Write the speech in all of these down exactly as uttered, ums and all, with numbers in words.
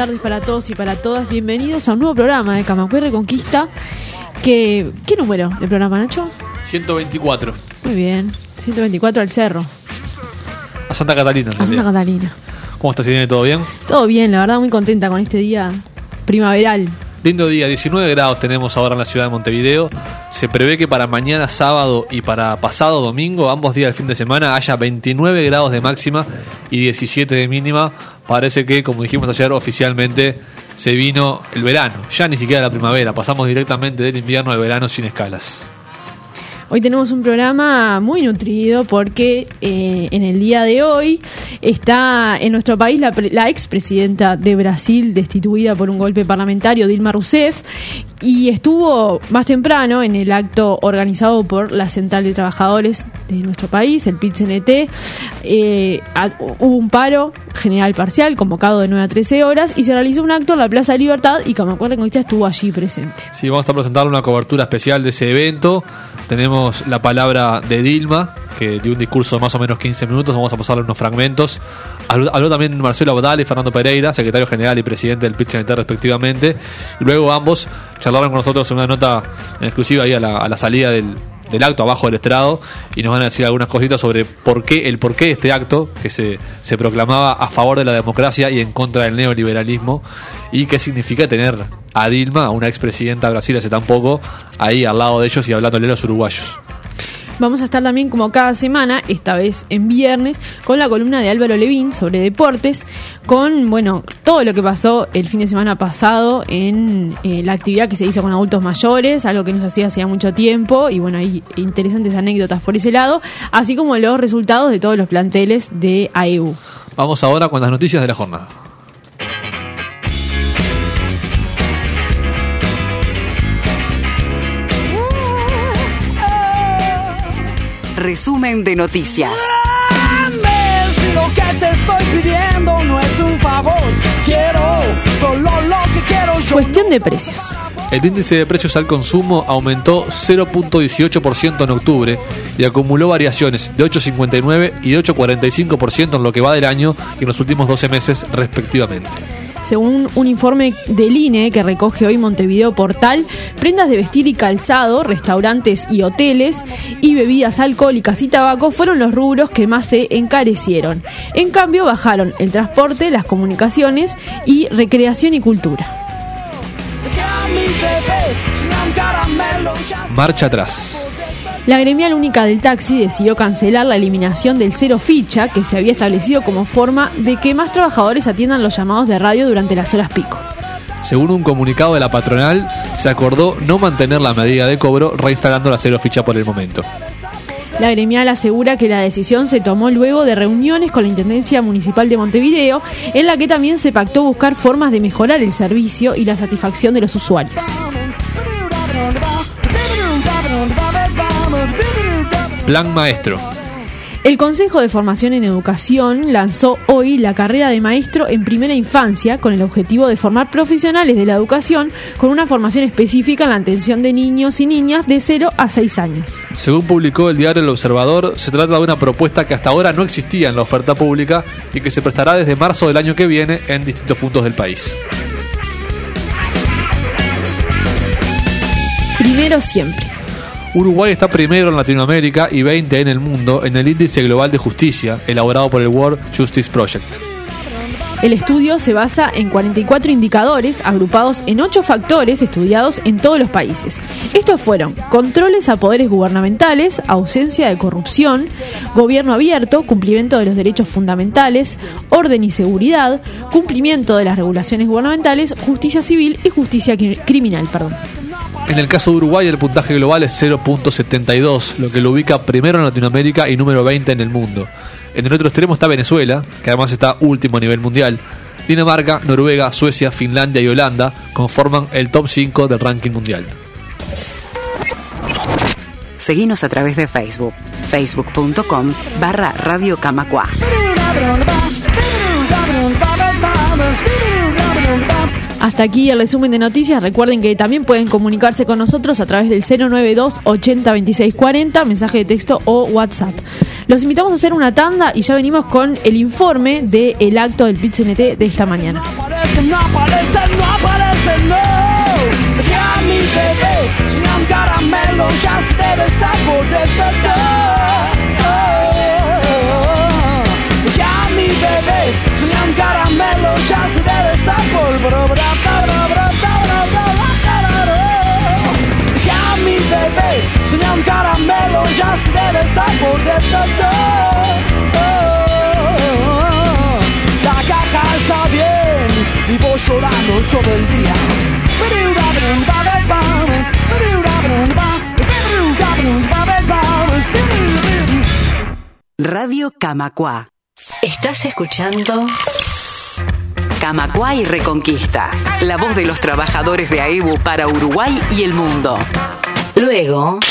tardes para todos y para todas. Bienvenidos a un nuevo programa de Camacua y Reconquista. Que, ¿Qué número de programa, Nacho? ciento veinticuatro. Muy bien, ciento veinticuatro al cerro. A Santa Catalina. A Santa Catalina. ¿Cómo estás, Irene? ¿Todo bien? Todo bien, la verdad muy contenta con este día primaveral. Lindo día, diecinueve grados tenemos ahora en la ciudad de Montevideo. Se prevé que para mañana sábado y para pasado domingo, ambos días del fin de semana, haya veintinueve grados de máxima y diecisiete de mínima. Parece que, como dijimos ayer, oficialmente se vino el verano. Ya ni siquiera la primavera, pasamos directamente del invierno al verano sin escalas. Hoy tenemos un programa muy nutrido porque eh, en el día de hoy está en nuestro país la, la expresidenta de Brasil destituida por un golpe parlamentario, Dilma Rousseff, y estuvo más temprano en el acto organizado por la Central de Trabajadores de nuestro país, el P I T C N T. Eh, a, hubo un paro general parcial convocado de nueve a trece horas y se realizó un acto en la Plaza de Libertad y Camacua y Reconquista estuvo allí presente. Sí, vamos a presentarle una cobertura especial de ese evento. Tenemos la palabra de Dilma, que dio un discurso de más o menos quince minutos. Vamos a pasarle unos fragmentos. Habló, habló también Marcelo Abdal y Fernando Pereira, secretario general y presidente del P I T C N T respectivamente. Y luego ambos charlaron con nosotros en una nota exclusiva ahí a la, a la salida del, del acto, abajo del estrado, y nos van a decir algunas cositas sobre por qué, el porqué de este acto, que se, se proclamaba a favor de la democracia y en contra del neoliberalismo, y qué significa tener a Dilma, a una expresidenta de Brasil hace tan poco, ahí al lado de ellos y hablándole a los uruguayos. Vamos a estar también como cada semana, esta vez en viernes, con la columna de Álvaro Levín sobre deportes, con bueno todo lo que pasó el fin de semana pasado en eh, la actividad que se hizo con adultos mayores, algo que no se hacía hacía mucho tiempo, y bueno, hay interesantes anécdotas por ese lado, así como los resultados de todos los planteles de A E U. Vamos ahora con las noticias de la jornada. Resumen de noticias. Si lo que te estoy pidiendo no es un favor, quiero solo lo que quiero yo. Cuestión de precios. El índice de precios al consumo aumentó cero punto dieciocho por ciento en octubre y acumuló variaciones de ocho punto cincuenta y nueve por ciento y de ocho punto cuarenta y cinco por ciento en lo que va del año y en los últimos doce meses respectivamente. Según un informe del I N E que recoge hoy Montevideo Portal, prendas de vestir y calzado, restaurantes y hoteles y bebidas alcohólicas y tabaco fueron los rubros que más se encarecieron. En cambio, bajaron el transporte, las comunicaciones y recreación y cultura. Marcha atrás. La gremial única del taxi decidió cancelar la eliminación del cero ficha que se había establecido como forma de que más trabajadores atiendan los llamados de radio durante las horas pico. Según un comunicado de la patronal, se acordó no mantener la medida de cobro, reinstalando la cero ficha por el momento. La gremial asegura que la decisión se tomó luego de reuniones con la Intendencia Municipal de Montevideo, en la que también se pactó buscar formas de mejorar el servicio y la satisfacción de los usuarios. Plan Maestro. El Consejo de Formación en Educación lanzó hoy la carrera de maestro en primera infancia con el objetivo de formar profesionales de la educación con una formación específica en la atención de niños y niñas de cero a seis años. Según publicó el diario El Observador, se trata de una propuesta que hasta ahora no existía en la oferta pública y que se prestará desde marzo del año que viene en distintos puntos del país. Primero siempre. Uruguay está primero en Latinoamérica y veinte en el mundo en el Índice Global de Justicia, elaborado por el World Justice Project. El estudio se basa en cuarenta y cuatro indicadores agrupados en ocho factores estudiados en todos los países. Estos fueron controles a poderes gubernamentales, ausencia de corrupción, gobierno abierto, cumplimiento de los derechos fundamentales, orden y seguridad, cumplimiento de las regulaciones gubernamentales, justicia civil y justicia criminal, perdón. En el caso de Uruguay, el puntaje global es cero punto setenta y dos, lo que lo ubica primero en Latinoamérica y número veinte en el mundo. En el otro extremo está Venezuela, que además está último a nivel mundial. Dinamarca, Noruega, Suecia, Finlandia y Holanda conforman el top cinco del ranking mundial. Seguinos a través de Facebook, facebook punto com barra Radio Camacua. Hasta aquí el resumen de noticias. Recuerden que también pueden comunicarse con nosotros a través del cero nueve dos ochenta veintiséis cuarenta, mensaje de texto o WhatsApp. Los invitamos a hacer una tanda y ya venimos con el informe del acto del Pit-C N T de esta mañana. No aparece, no aparece, no aparece, no. Ya mi bebé, sin un caramelo, ya se debe estar por despertar. Oh, ya mi bebé, sin un caramelo, ya se debe estar por ya mi bebé, sin un caramelo, ya se debe estar por despertar. Oh, la caja está bien, vivo llorando todo el día. Radio Camacuá. Estás escuchando Camacuá y Reconquista, la voz de los trabajadores de A E B U para Uruguay y el mundo. Luego,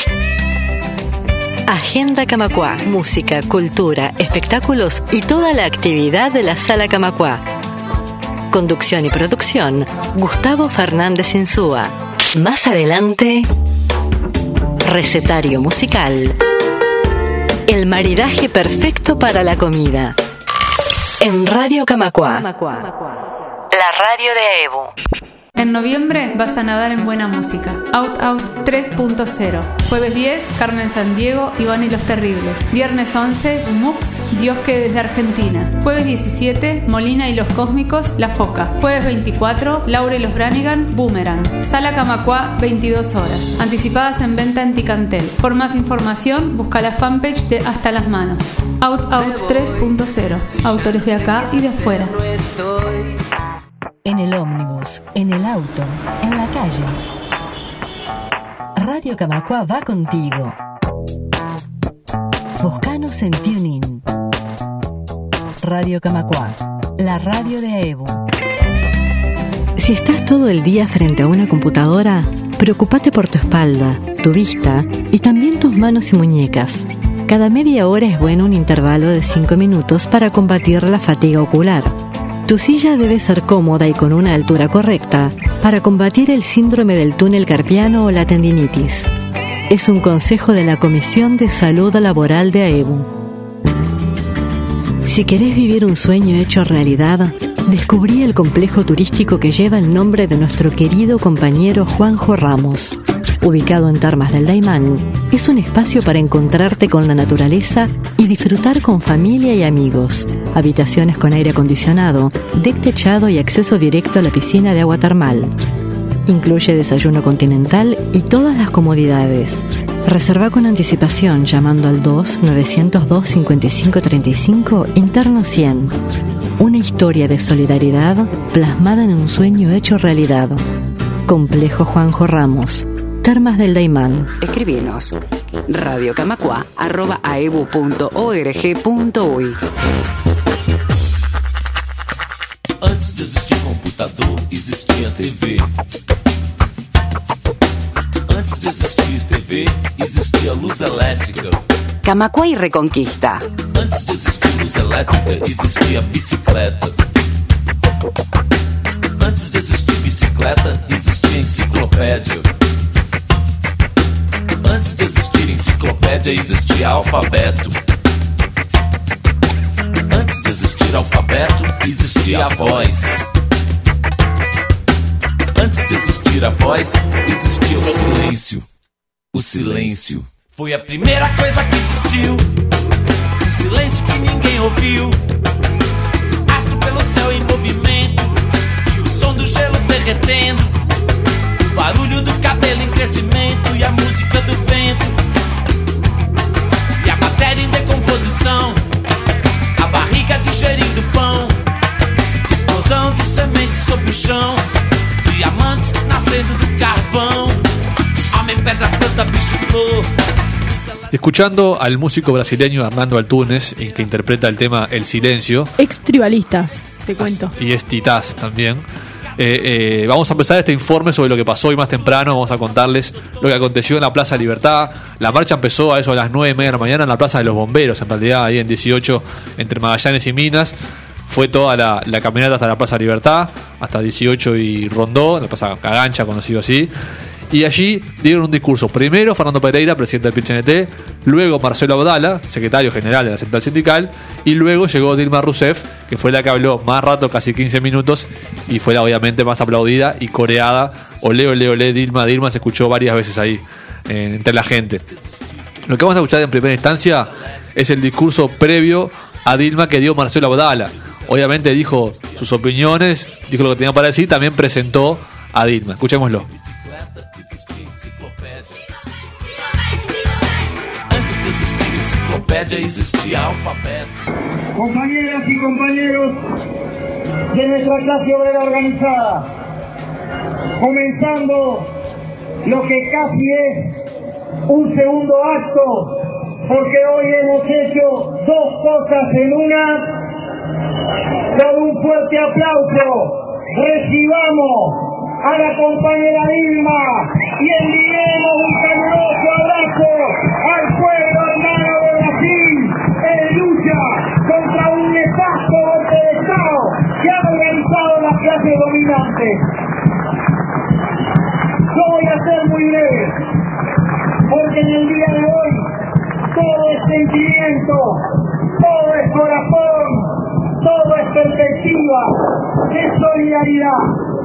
Agenda Camacuá, música, cultura, espectáculos y toda la actividad de la Sala Camacuá. Conducción y producción, Gustavo Fernández Insúa. Más adelante, recetario musical. El maridaje perfecto para la comida. En Radio Camacuá. La radio de A E B U. En noviembre vas a nadar en buena música. Out Out tres punto cero. Jueves diez, Carmen Sandiego, Iván y los Terribles. Viernes once, Mux, Dios que desde Argentina. Jueves diecisiete, Molina y los Cósmicos, La Foca. Jueves veinticuatro, Laura y los Branigan, Boomerang. Sala Camacuá, veintidós horas. Anticipadas en venta en Ticantel. Por más información, busca la fanpage de Hasta las Manos. Out Out tres punto cero. Autores de acá y de afuera. En el ómnibus, en el auto, en la calle. Radio Camacuá va contigo. Buscanos en TuneIn. Radio Camacuá, la radio de A E B U. Si estás todo el día frente a una computadora, preocúpate por tu espalda, tu vista y también tus manos y muñecas. Cada media hora es bueno un intervalo de cinco minutos para combatir la fatiga ocular. Tu silla debe ser cómoda y con una altura correcta para combatir el síndrome del túnel carpiano o la tendinitis. Es un consejo de la Comisión de Salud Laboral de A E B U. Si querés vivir un sueño hecho realidad, descubrí el complejo turístico que lleva el nombre de nuestro querido compañero Juanjo Ramos. Ubicado en Termas del Daymán, es un espacio para encontrarte con la naturaleza y disfrutar con familia y amigos. Habitaciones con aire acondicionado, deck techado y acceso directo a la piscina de agua termal. Incluye desayuno continental y todas las comodidades. Reserva con anticipación llamando al dos nueve cero dos cinco cinco tres cinco interno cien. Una historia de solidaridad plasmada en un sueño hecho realidad. Complejo Juanjo Ramos, Termas del Daymán. Escribinos radiocamacua arroba aebu punto org punto uy. Antes de existir computador, existia T V. Antes de existir T V, existia luz elétrica. Camacuá y Reconquista. Antes de existir luz elétrica, existia bicicleta. Antes de existir bicicleta, existia enciclopédia. Antes de existir enciclopédia, existia alfabeto. Antes de existir alfabeto, existia a voz. Antes de existir a voz, existia o silêncio. O silêncio foi a primeira coisa que existiu. O silêncio que ninguém ouviu. Astro pelo céu em movimento. E o som do gelo derretendo. O barulho do cabelo em crescimento. E a música do vento. E a matéria em decomposição. A barriga digerindo pão. Explosão de sementes sobre o chão. Diamante nascendo do carvão. Homem, pedra, planta, bicho, flor. Escuchando al músico brasileño Hernando Antunes, en que interpreta el tema El Silencio. Ex tribalistas, te cuento. Y es Titás también. Eh, eh, vamos a empezar este informe sobre lo que pasó hoy más temprano. Vamos a contarles lo que aconteció en la Plaza Libertad. La marcha empezó a eso a las nueve y media de la mañana en la Plaza de los Bomberos, en realidad ahí en dieciocho, entre Magallanes y Minas. Fue toda la, la caminata hasta la Plaza Libertad, hasta dieciocho y Rondó, la Plaza Cagancha, conocido así. Y allí dieron un discurso. Primero Fernando Pereira, presidente del P I C N T, luego Marcelo Abdala, secretario general de la Central Sindical, y luego llegó Dilma Rousseff, que fue la que habló más rato, casi quince minutos, y fue la obviamente más aplaudida y coreada. Olé, olé, olé, Dilma, Dilma, se escuchó varias veces ahí eh, entre la gente. Lo que vamos a escuchar en primera instancia es el discurso previo a Dilma que dio Marcelo Abdala. Obviamente dijo sus opiniones, dijo lo que tenía para decir, también presentó a Dilma. Escuchémoslo. Compañeras y compañeros de nuestra clase obrera organizada, comenzando lo que casi es un segundo acto, porque hoy hemos hecho dos cosas en una. Con un fuerte aplauso recibamos a la compañera Dilma y enviemos un caluroso abrazo al pueblo hermano de Brasil en lucha contra un nefasto golpe de Estado que han organizado las clases dominantes. Yo voy a ser muy breve, porque en el día de hoy todo es sentimiento, todo es corazón, todo es perspectiva, es solidaridad.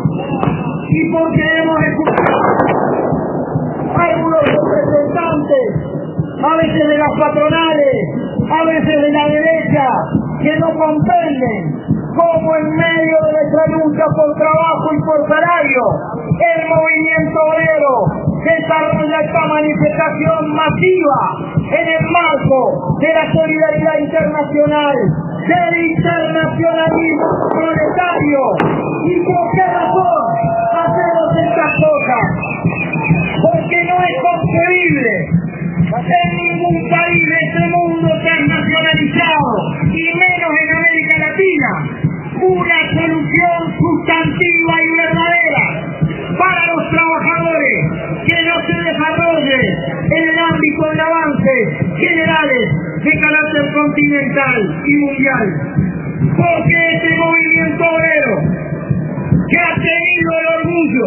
Y porque hemos escuchado algunos representantes, a veces de las patronales, a veces de la derecha, que no comprenden cómo en medio de nuestra lucha por trabajo y por salario, el movimiento obrero desarrolla esta manifestación masiva en el marco de la solidaridad internacional, del internacionalismo proletario. ¿Y por qué razón hacemos estas cosas? Porque no es concebible en ningún país de este mundo transnacionalizado, y menos en América Latina, una solución sustantiva y verdadera para los trabajadores que no se desarrolle en el ámbito de avances generales de carácter continental y mundial. Porque este movimiento obrero, que ha tenido el orgullo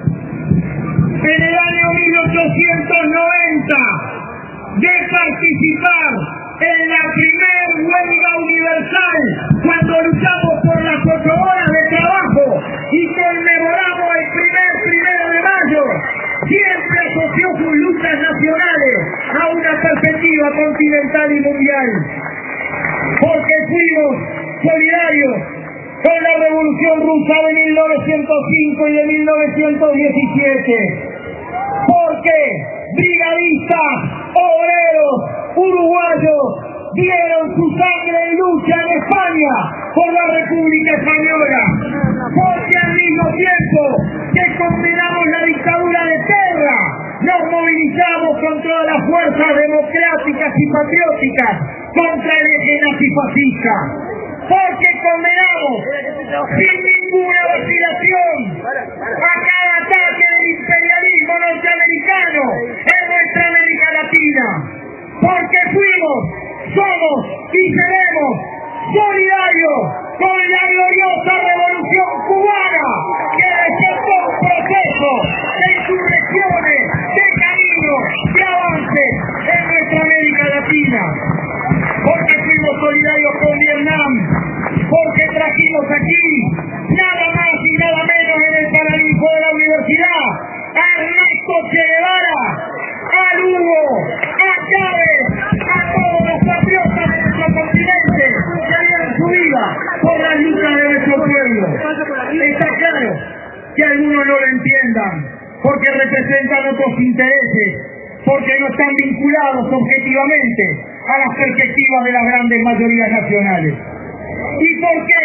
en el año mil ochocientos noventa de participar en la primer huelga universal, cuando luchamos por las ocho horas de trabajo y conmemoramos el primer primero de mayo, siempre asoció sus luchas nacionales a una perspectiva continental y mundial. Porque fuimos solidarios con la Revolución Rusa de mil novecientos cinco y de mil novecientos diecisiete. Porque brigadistas, obreros, uruguayos dieron su sangre y lucha en España por la República Española. Porque al mismo tiempo que condenamos la dictadura de Terra, nos movilizamos con todas las fuerzas democráticas y patrióticas contra el eje nazifascista. Porque condenamos sin ninguna vacilación a cada ataque del imperialismo norteamericano en nuestra América Latina. Porque fuimos, somos y seremos solidarios con la gloriosa revolución cubana que desató un proceso de insurrecciones, de caminos, de avances en nuestra América Latina. Porque fuimos solidarios con Vietnam, porque trajimos aquí nada más y nada menos en el paraninfo de la universidad a Ernesto Che Guevara, a Lugo, a Chávez, a todos los patriotas de nuestro continente que dieron su vida por la lucha de nuestro pueblo. Está claro que algunos no lo entiendan, porque representan otros intereses, porque no están vinculados objetivamente a las perspectivas de las grandes mayorías nacionales. ¿Y por qué?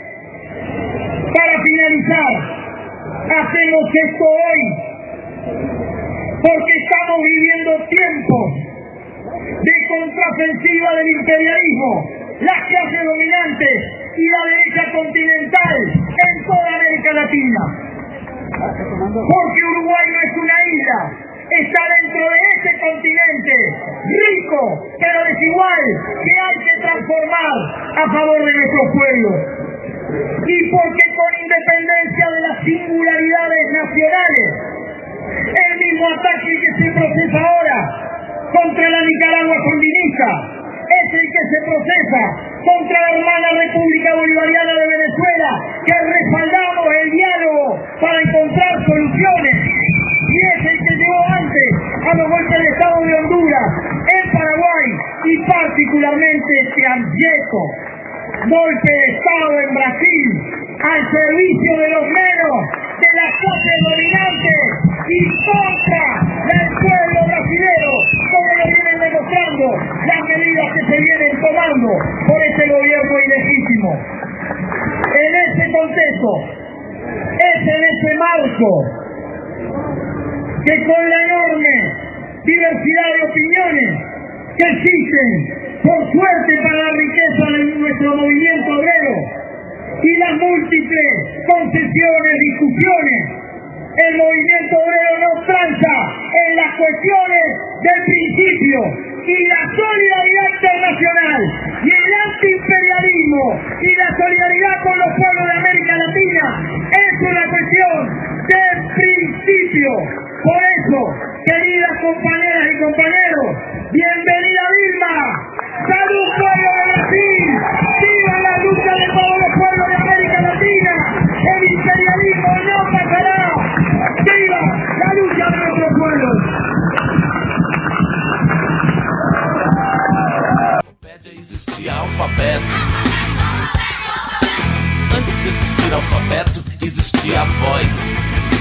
Para finalizar, hacemos esto hoy porque estamos viviendo tiempos de contraofensiva del imperialismo, las clases dominantes y la derecha continental en toda América Latina. Porque Uruguay no es una isla, está dentro de ese continente rico pero desigual que hay que transformar a favor de nuestros pueblos. Y porque con independencia de las singularidades nacionales, el República Bolivariana de Venezuela, que respaldamos el diálogo para encontrar soluciones, y es el que llevó antes a los golpes de Estado de Honduras, en Paraguay, y particularmente este abyecto golpe de Estado en Brasil, al servicio de los menos, de las clases dominantes y contra del pueblo brasilero, como lo vienen demostrando las medidas que se vienen tomando por este gobierno ilegítimo. En ese contexto, es en ese marco que con la enorme diversidad de opiniones que existen, por suerte para la riqueza de nuestro movimiento obrero, y las múltiples concesiones, discusiones, el movimiento obrero no tranza en las cuestiones del principio y la solidaridad internacional y el antiimperialismo y la solidaridad con los pueblos de América Latina es una cuestión del principio. Por eso, queridas compañeras y compañeros, bienvenida Dilma, salud pueblo de Brasil, viva la lucha de todos los pueblos de América Latina, el imperialismo no pasará, viva la lucha de nuestros pueblos. Existia alfabeto. Antes de existir alfabeto, existia a voz.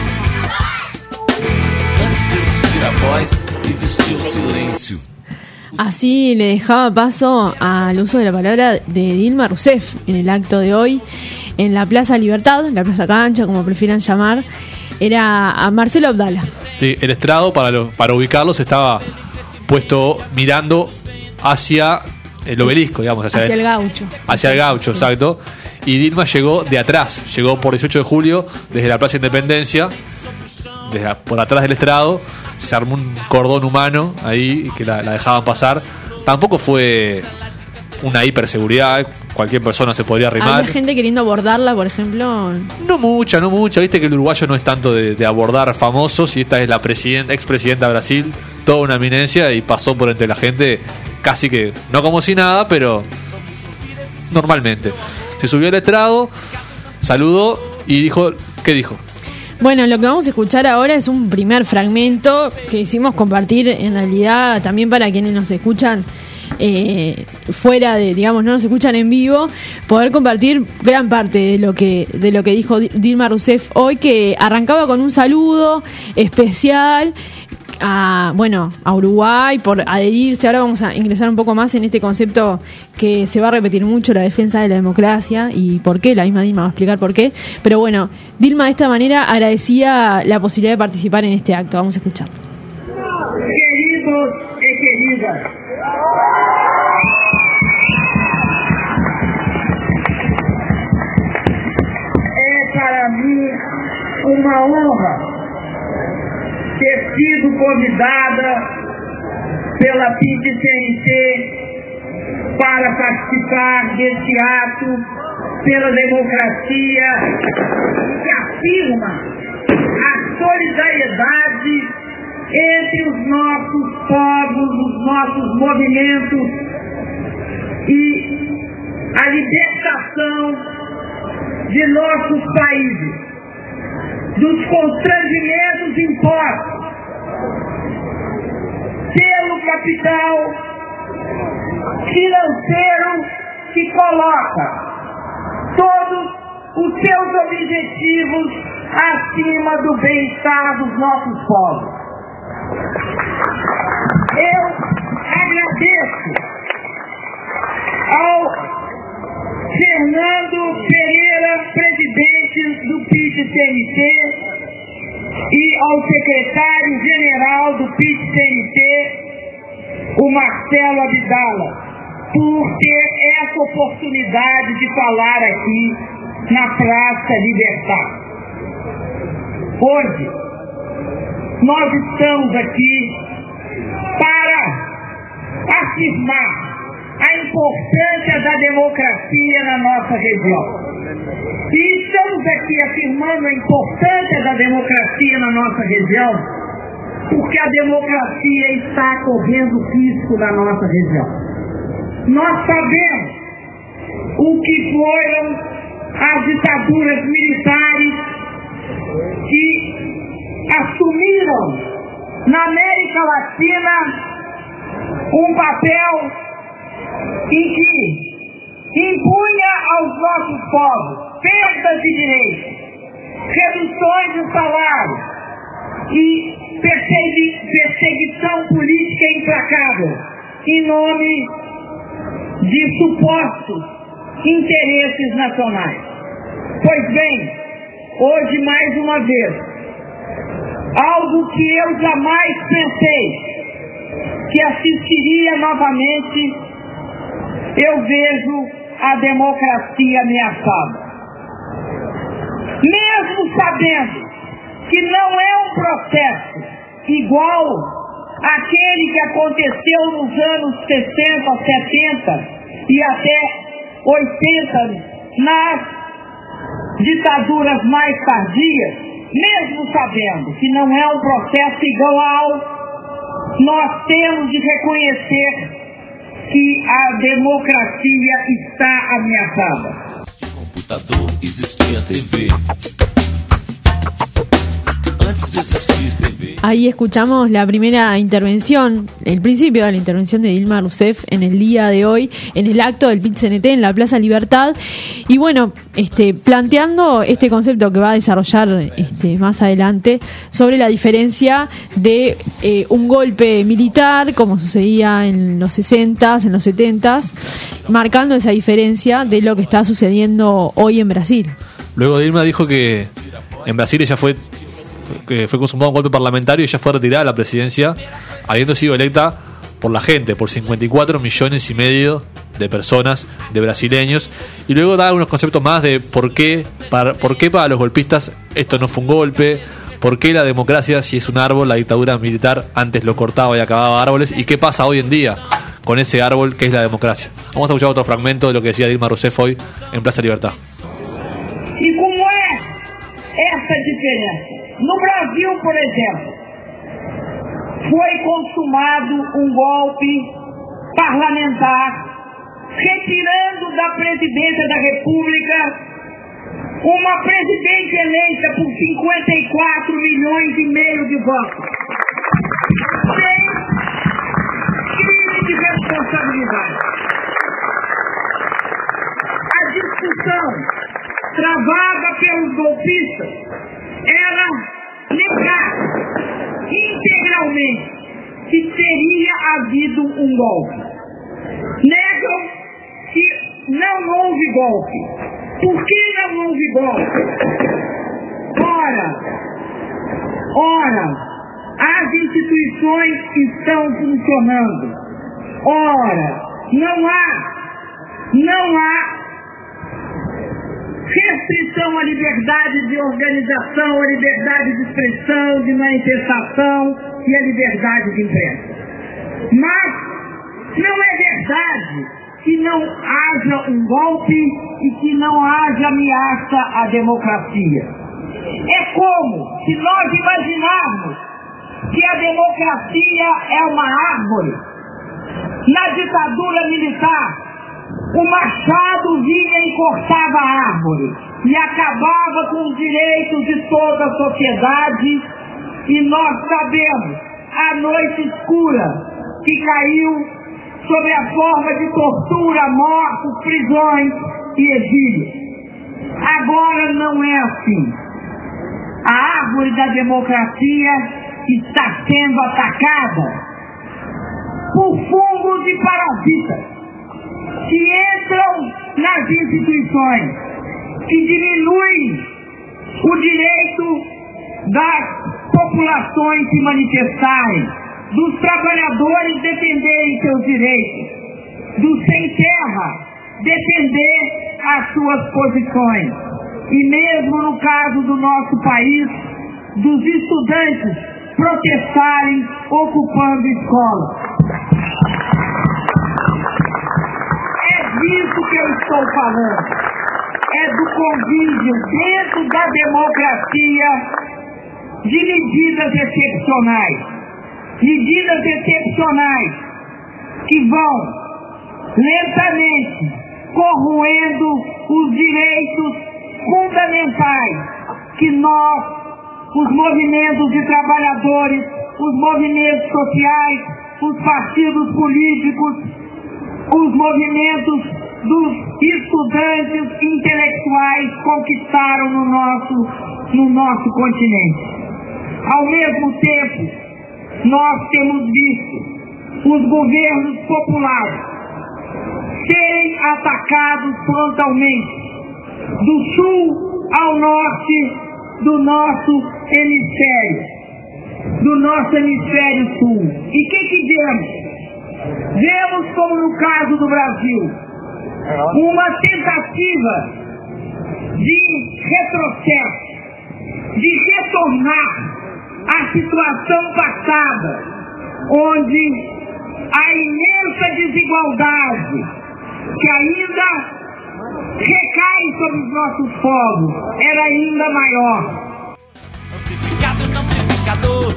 Antes de existir a voz, existia o silêncio. Así le dejaba paso al uso de la palabra de Dilma Rousseff en el acto de hoy en la Plaza Libertad, la Plaza Cancha, como prefieran llamar. Era a Marcelo Abdala. Sí, el estrado, para, lo, para ubicarlos, estaba puesto mirando hacia el obelisco, digamos. Hacia, hacia el gaucho. Hacia el gaucho, exacto. Y Dilma llegó de atrás, llegó por dieciocho de julio, desde la Plaza Independencia, desde por atrás del estrado. Se armó un cordón humano ahí que la, la dejaban pasar. Tampoco fue una hiperseguridad, cualquier persona se podría arrimar. ¿Había gente queriendo abordarla, por ejemplo? No mucha, no mucha. Viste que el uruguayo no es tanto de, de abordar famosos, y esta es la presidenta, expresidenta de Brasil, toda una eminencia, y pasó por entre la gente casi que, no como si nada, pero normalmente. Se subió al estrado, saludó y dijo, ¿qué dijo? Bueno, lo que vamos a escuchar ahora es un primer fragmento que hicimos compartir en realidad también para quienes nos escuchan eh, fuera de, digamos, no nos escuchan en vivo, poder compartir gran parte de lo que de lo que dijo Dilma Rousseff hoy, que arrancaba con un saludo especial a, bueno, a Uruguay por adherirse. Ahora vamos a ingresar un poco más en este concepto que se va a repetir mucho, la defensa de la democracia, y por qué, la misma Dilma va a explicar por qué. Pero bueno, Dilma de esta manera agradecía la posibilidad de participar en este acto. Vamos a escuchar. Queridos y queridas, es para mí una honra ter sido convidada pela P I T C N T para participar deste ato pela democracia, que afirma a solidariedade entre os nossos povos, os nossos movimentos e a libertação de nossos países dos constrangimentos impostos pelo capital financeiro que coloca todos os seus objetivos acima do bem-estar dos nossos povos. Eu agradeço ao Fernando Pereira, presidente do P I T C N T, e ao secretário-geral do P I T C N T, o Marcelo Abdala, por ter essa oportunidade de falar aqui na Praça Libertad. Hoje, nós estamos aqui para afirmar a importância da democracia na nossa região. E estamos aqui afirmando a importância da democracia na nossa região porque a democracia está correndo risco na nossa região. Nós sabemos o que foram as ditaduras militares que assumiram na América Latina um papel em que impunha aos nossos povos perdas de direitos, reduções de salário e persegui- perseguição política implacável em nome de supostos interesses nacionais. Pois bem, hoje mais uma vez, algo que eu jamais pensei que assistiria novamente, eu vejo a democracia ameaçada. Mesmo sabendo que não é um processo igual àquele que aconteceu nos anos sessenta, setenta e até oitenta nas ditaduras mais tardias, mesmo sabendo que não é um processo igual, nós temos de reconhecer que a democracia está ameaçada. Computador existia T V. Antes de existir T V. Ahí escuchamos la primera intervención, el principio de la intervención de Dilma Rousseff en el día de hoy, en el acto del P I T C N T en la Plaza Libertad. Y bueno, este, planteando este concepto que va a desarrollar este, más adelante sobre la diferencia de eh, un golpe militar, como sucedía en los sesentas, en los setentas, marcando esa diferencia de lo que está sucediendo hoy en Brasil. Luego Dilma dijo que en Brasil ella fue que fue consumado un golpe parlamentario y ella fue retirada de la presidencia habiendo sido electa por la gente, por cincuenta y cuatro millones y medio de personas, de brasileños, y luego da unos conceptos más de por qué para, por qué para los golpistas esto no fue un golpe, por qué la democracia, si es un árbol, la dictadura militar antes lo cortaba y acababa árboles, y qué pasa hoy en día con ese árbol que es la democracia. Vamos a escuchar otro fragmento de lo que decía Dilma Rousseff hoy en Plaza Libertad. E como é essa diferença? No Brasil, por exemplo, foi consumado um golpe parlamentar, retirando da presidência da República uma presidente eleita por cinquenta e quatro milhões e meio de votos, sem crime de responsabilidade. A discussão travada pelos golpistas era negar integralmente que teria havido um golpe. Negam que não houve golpe. Por que não houve golpe? Ora, ora, as instituições estão funcionando. Ora, não há, não há restrição à liberdade de organização, à liberdade de expressão, de manifestação e à liberdade de imprensa. Mas não é verdade que não haja um golpe e que não haja ameaça à democracia. É como se nós imaginarmos que a democracia é uma árvore. Na ditadura militar, o machado vinha e cortava a árvore e acabava com os direitos de toda a sociedade. E nós sabemos a noite escura que caiu sob a forma de tortura, mortes, prisões e exílio. Agora não é assim. A árvore da democracia está sendo atacada por fungos e parasitas que entram nas instituições, que diminuem o direito das populações se manifestarem, dos trabalhadores defenderem seus direitos, dos sem terra defender as suas posições. E mesmo no caso do nosso país, dos estudantes protestarem ocupando escolas. Disso que eu estou falando, é do convívio dentro da democracia de medidas excepcionais, medidas excepcionais que vão lentamente, corroendo os direitos fundamentais que nós, os movimentos de trabalhadores, os movimentos sociais, os partidos políticos, os movimentos dos estudantes intelectuais conquistaram no nosso, no nosso continente. Ao mesmo tempo, nós temos visto os governos populares serem atacados frontalmente, do sul ao norte do nosso hemisfério, do nosso hemisfério sul. E o que que vemos? Vemos, como no caso do Brasil, uma tentativa de retrocesso, de retornar à situação passada, onde a imensa desigualdade que ainda recai sobre os nossos povos era ainda maior. Amplificado no amplificador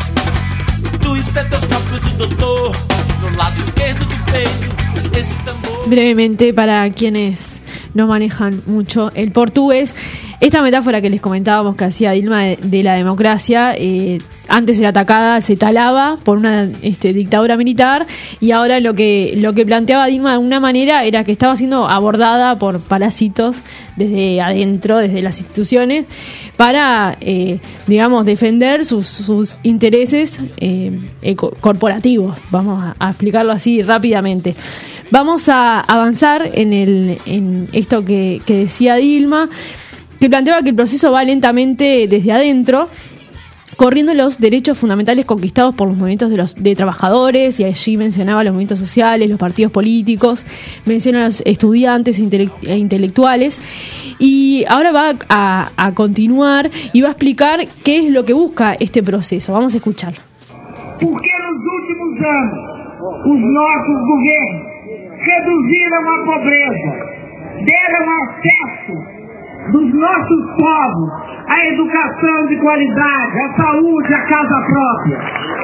do estetoscópio do doutor, no lado esquerdo do peito, esse tambor. Brevemente, para quienes no manejan mucho el portugués, esta metáfora que les comentábamos que hacía Dilma de, de la democracia, eh, antes era atacada, se talaba por una este, dictadura militar, y ahora lo que lo que planteaba Dilma de una manera era que estaba siendo abordada por parásitos desde adentro, desde las instituciones, para, eh, digamos, defender sus, sus intereses eh, eco, corporativos, vamos a, a explicarlo así rápidamente. Vamos a avanzar en, el, en esto que, que decía Dilma, que planteaba que el proceso va lentamente desde adentro, corriendo los derechos fundamentales conquistados por los movimientos de los de trabajadores, y allí mencionaba los movimientos sociales, los partidos políticos, menciona a los estudiantes e, intele- e intelectuales, y ahora va a, a continuar y va a explicar qué es lo que busca este proceso. Vamos a escucharlo. Porque nos últimos anos, os nossos governos reduziram a pobreza, deram acesso dos nossos povos à educação de qualidade, à saúde, à casa própria.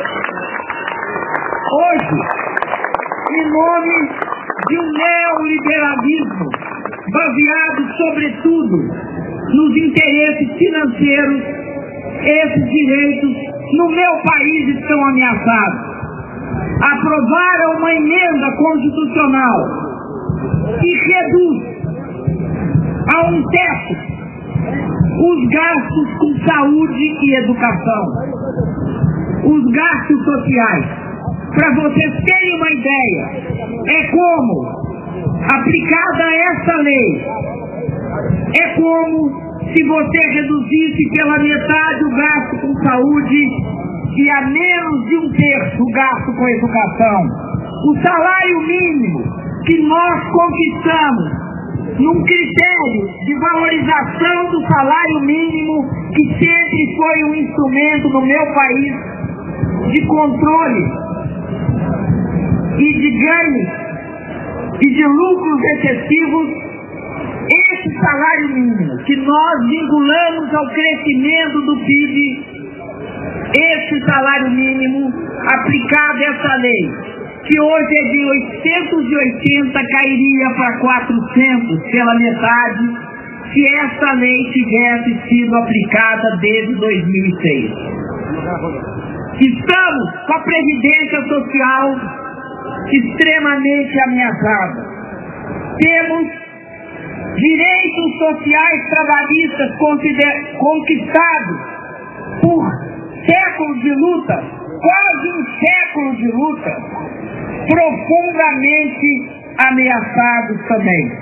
Hoje, em nome de um neoliberalismo baseado, sobretudo, nos interesses financeiros, esses direitos no meu país estão ameaçados. Aprovaram uma emenda constitucional que reduz a um teto os gastos com saúde e educação, os gastos sociais. Para vocês terem uma ideia, é como, aplicada essa lei, é como se você reduzisse pela metade o gasto com saúde e a menos de um terço o gasto com educação. O salário mínimo que nós conquistamos num critério de valorização do salário mínimo, que sempre foi um instrumento no meu país de controle e de ganhos e de lucros excessivos, esse salário mínimo que nós vinculamos ao crescimento do P I B, esse salário mínimo aplicado a essa lei, que hoje é de oitocentos e oitenta, cairia para quatrocentos pela metade, se essa lei tivesse sido aplicada desde dois mil e seis. Estamos com a Previdência Social extremamente ameaçada. Temos direitos sociais trabalhistas conquistados por séculos de luta, quase um século de luta, profundamente ameaçados também.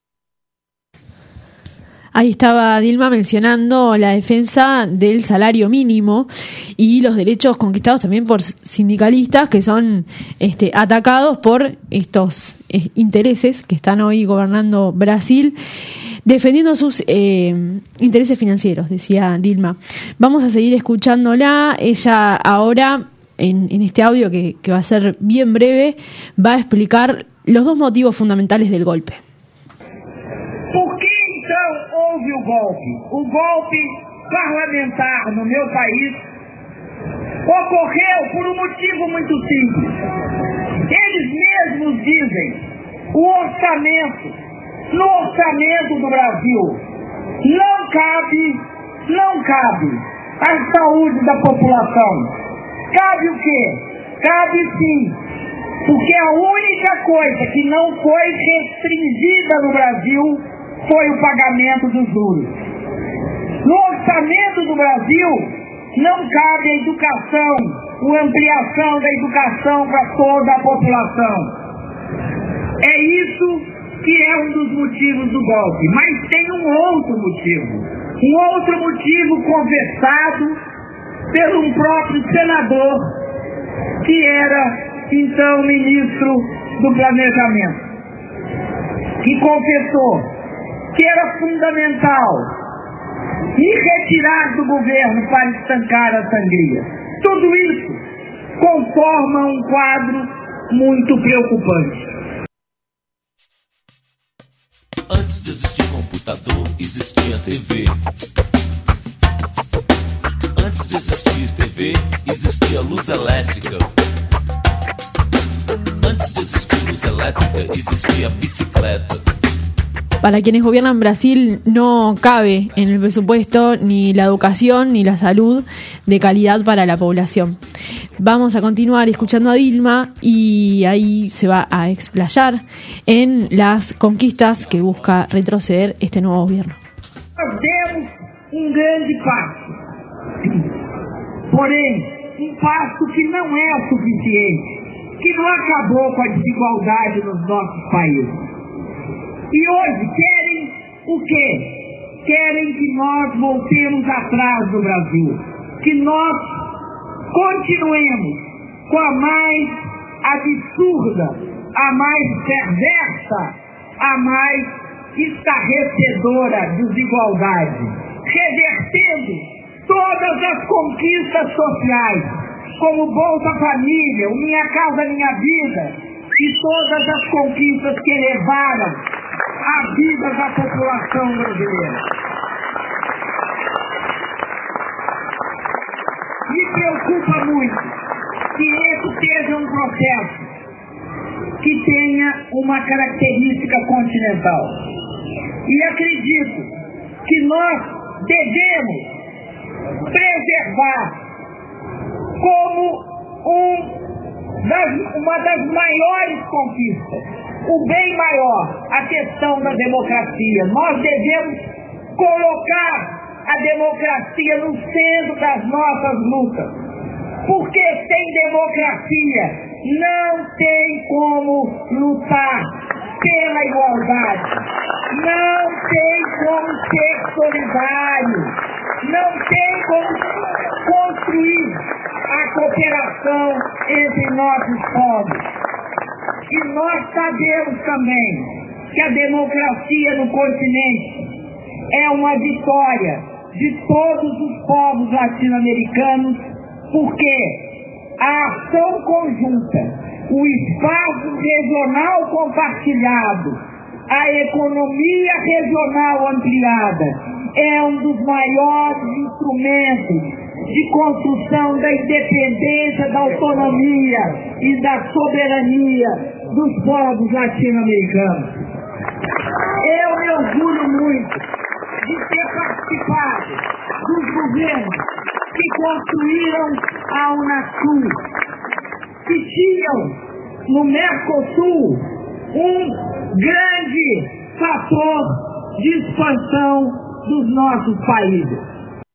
Ahí estaba Dilma mencionando la defensa del salario mínimo y los derechos conquistados también por sindicalistas que son este, atacados por estos eh, intereses que están hoy gobernando Brasil, defendiendo sus eh, intereses financieros, decía Dilma. Vamos a seguir escuchándola. Ella ahora, en, en este audio que, que va a ser bien breve, va a explicar los dos motivos fundamentales del golpe. Por que então houve o golpe? O golpe parlamentar no meu país ocorreu por um motivo muito simples. Eles mesmos dizem, o orçamento no orçamento do Brasil. Não cabe, não cabe a saúde da população. Cabe o quê? Cabe sim, porque a única coisa que não foi restringida no Brasil foi o pagamento dos juros. No orçamento do Brasil não cabe a educação, a ampliação da educação para toda a população. É isso que é um dos motivos do golpe. Mas tem um outro motivo. Um outro motivo conversado pelo um próprio senador, que era então ministro do Planejamento, que confessou que era fundamental me retirar do governo para estancar a sangria. Tudo isso conforma um quadro muito preocupante. Antes de existir computador, existia T V. Antes de existir T V, existia luz elétrica. Antes de existir luz elétrica, existia bicicleta. Para quienes gobiernan Brasil no cabe en el presupuesto ni la educación ni la salud de calidad para la población. Vamos a continuar escuchando a Dilma y ahí se va a explayar en las conquistas que busca retroceder este nuevo gobierno. Nós demos um grande passo, porém um passo que não é suficiente, que não acabou com a desigualdade nos nossos países. E hoje querem o quê? Querem que nós voltemos atrás do Brasil, que nós continuemos com a mais absurda, a mais perversa, a mais estarrecedora desigualdade, revertendo todas as conquistas sociais, como Bolsa Família, o Minha Casa Minha Vida, e todas as conquistas que elevaram a vida da população brasileira. Me preocupa muito que esse seja um processo que tenha uma característica continental. E acredito que nós devemos preservar como um das, uma das maiores conquistas, o bem maior, a questão da democracia. Nós devemos colocar a democracia no centro das nossas lutas, porque sem democracia não tem como lutar pela igualdade, não tem como ser solidário, não tem como construir a cooperação entre nossos povos. E nós sabemos também que a democracia no continente é uma vitória de todos os povos latino-americanos, porque a ação conjunta, o espaço regional compartilhado, a economia regional ampliada é um dos maiores instrumentos de construção da independência, da autonomia e da soberania dos povos latino-americanos. Eu me orgulho muito de ter participado dos governos que construíram a Unasul, que tinham no Mercosul um grande fator de expansão dos nossos países.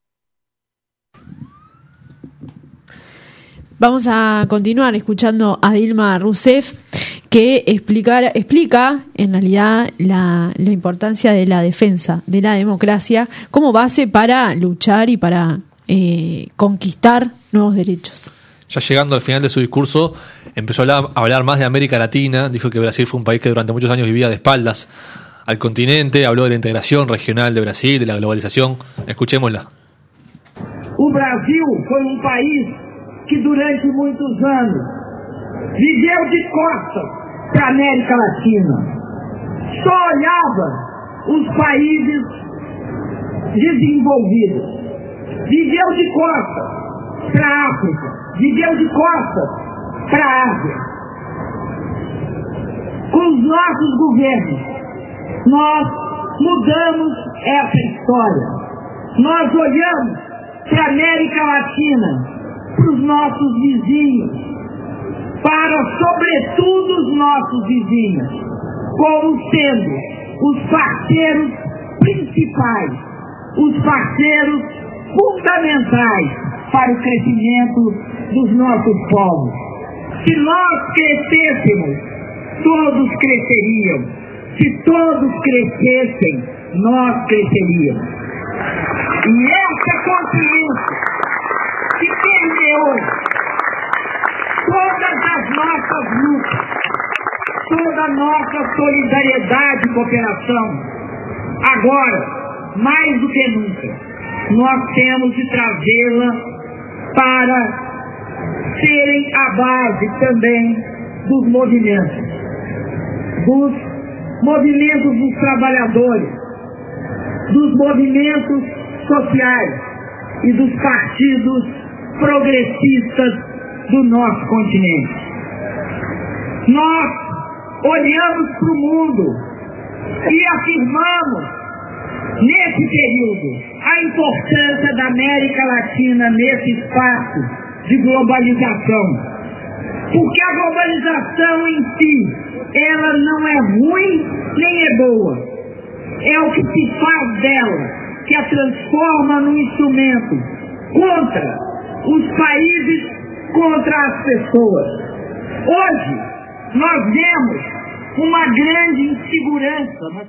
Vamos a continuar escuchando a Dilma Rousseff, que explica, explica en realidad la, la importancia de la defensa de la democracia como base para luchar y para eh, conquistar nuevos derechos. Ya llegando al final de su discurso, empezó a hablar, a hablar más de América Latina. Dijo que Brasil fue un país que durante muchos años vivía de espaldas al continente. Habló de la integración regional de Brasil, de la globalización. Escuchémosla. O Brasil foi um país que durante muitos anos viveu de costas para a América Latina. Só olhava os países desenvolvidos. Viveu de costas para a África. Viveu de costas para a Ásia. Com os nossos governos, Nós mudamos essa história. Nós olhamos para a América Latina, para os nossos vizinhos, para, sobretudo, os nossos vizinhos, como sendo os parceiros principais, os parceiros fundamentais para o crescimento dos nossos povos. Se nós crescêssemos, todos cresceriam. Se todos crescessem, nós cresceríamos. E essa consciência que permeou todas as nossas lutas, toda a nossa solidariedade e cooperação, agora, mais do que nunca, nós temos de trazê-la para serem a base também dos movimentos, dos movimentos dos trabalhadores, dos movimentos sociais e dos partidos progressistas do nosso continente. Nós olhamos para o mundo e afirmamos, nesse período, a importância da América Latina nesse espaço de globalização. Porque a globalização em si, ela não é ruim nem é boa. É o que se faz dela, que a transforma num instrumento contra os países, contra as pessoas. Hoje, nós vemos uma grande insegurança.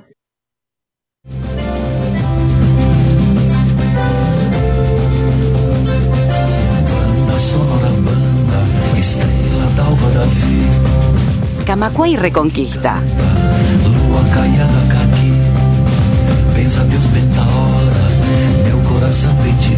Banda sonora, banda, estrela d'alva da vida. Camacuã e Reconquista. Lua caiada caqui, pensa Deus bem da hora, meu coração bem te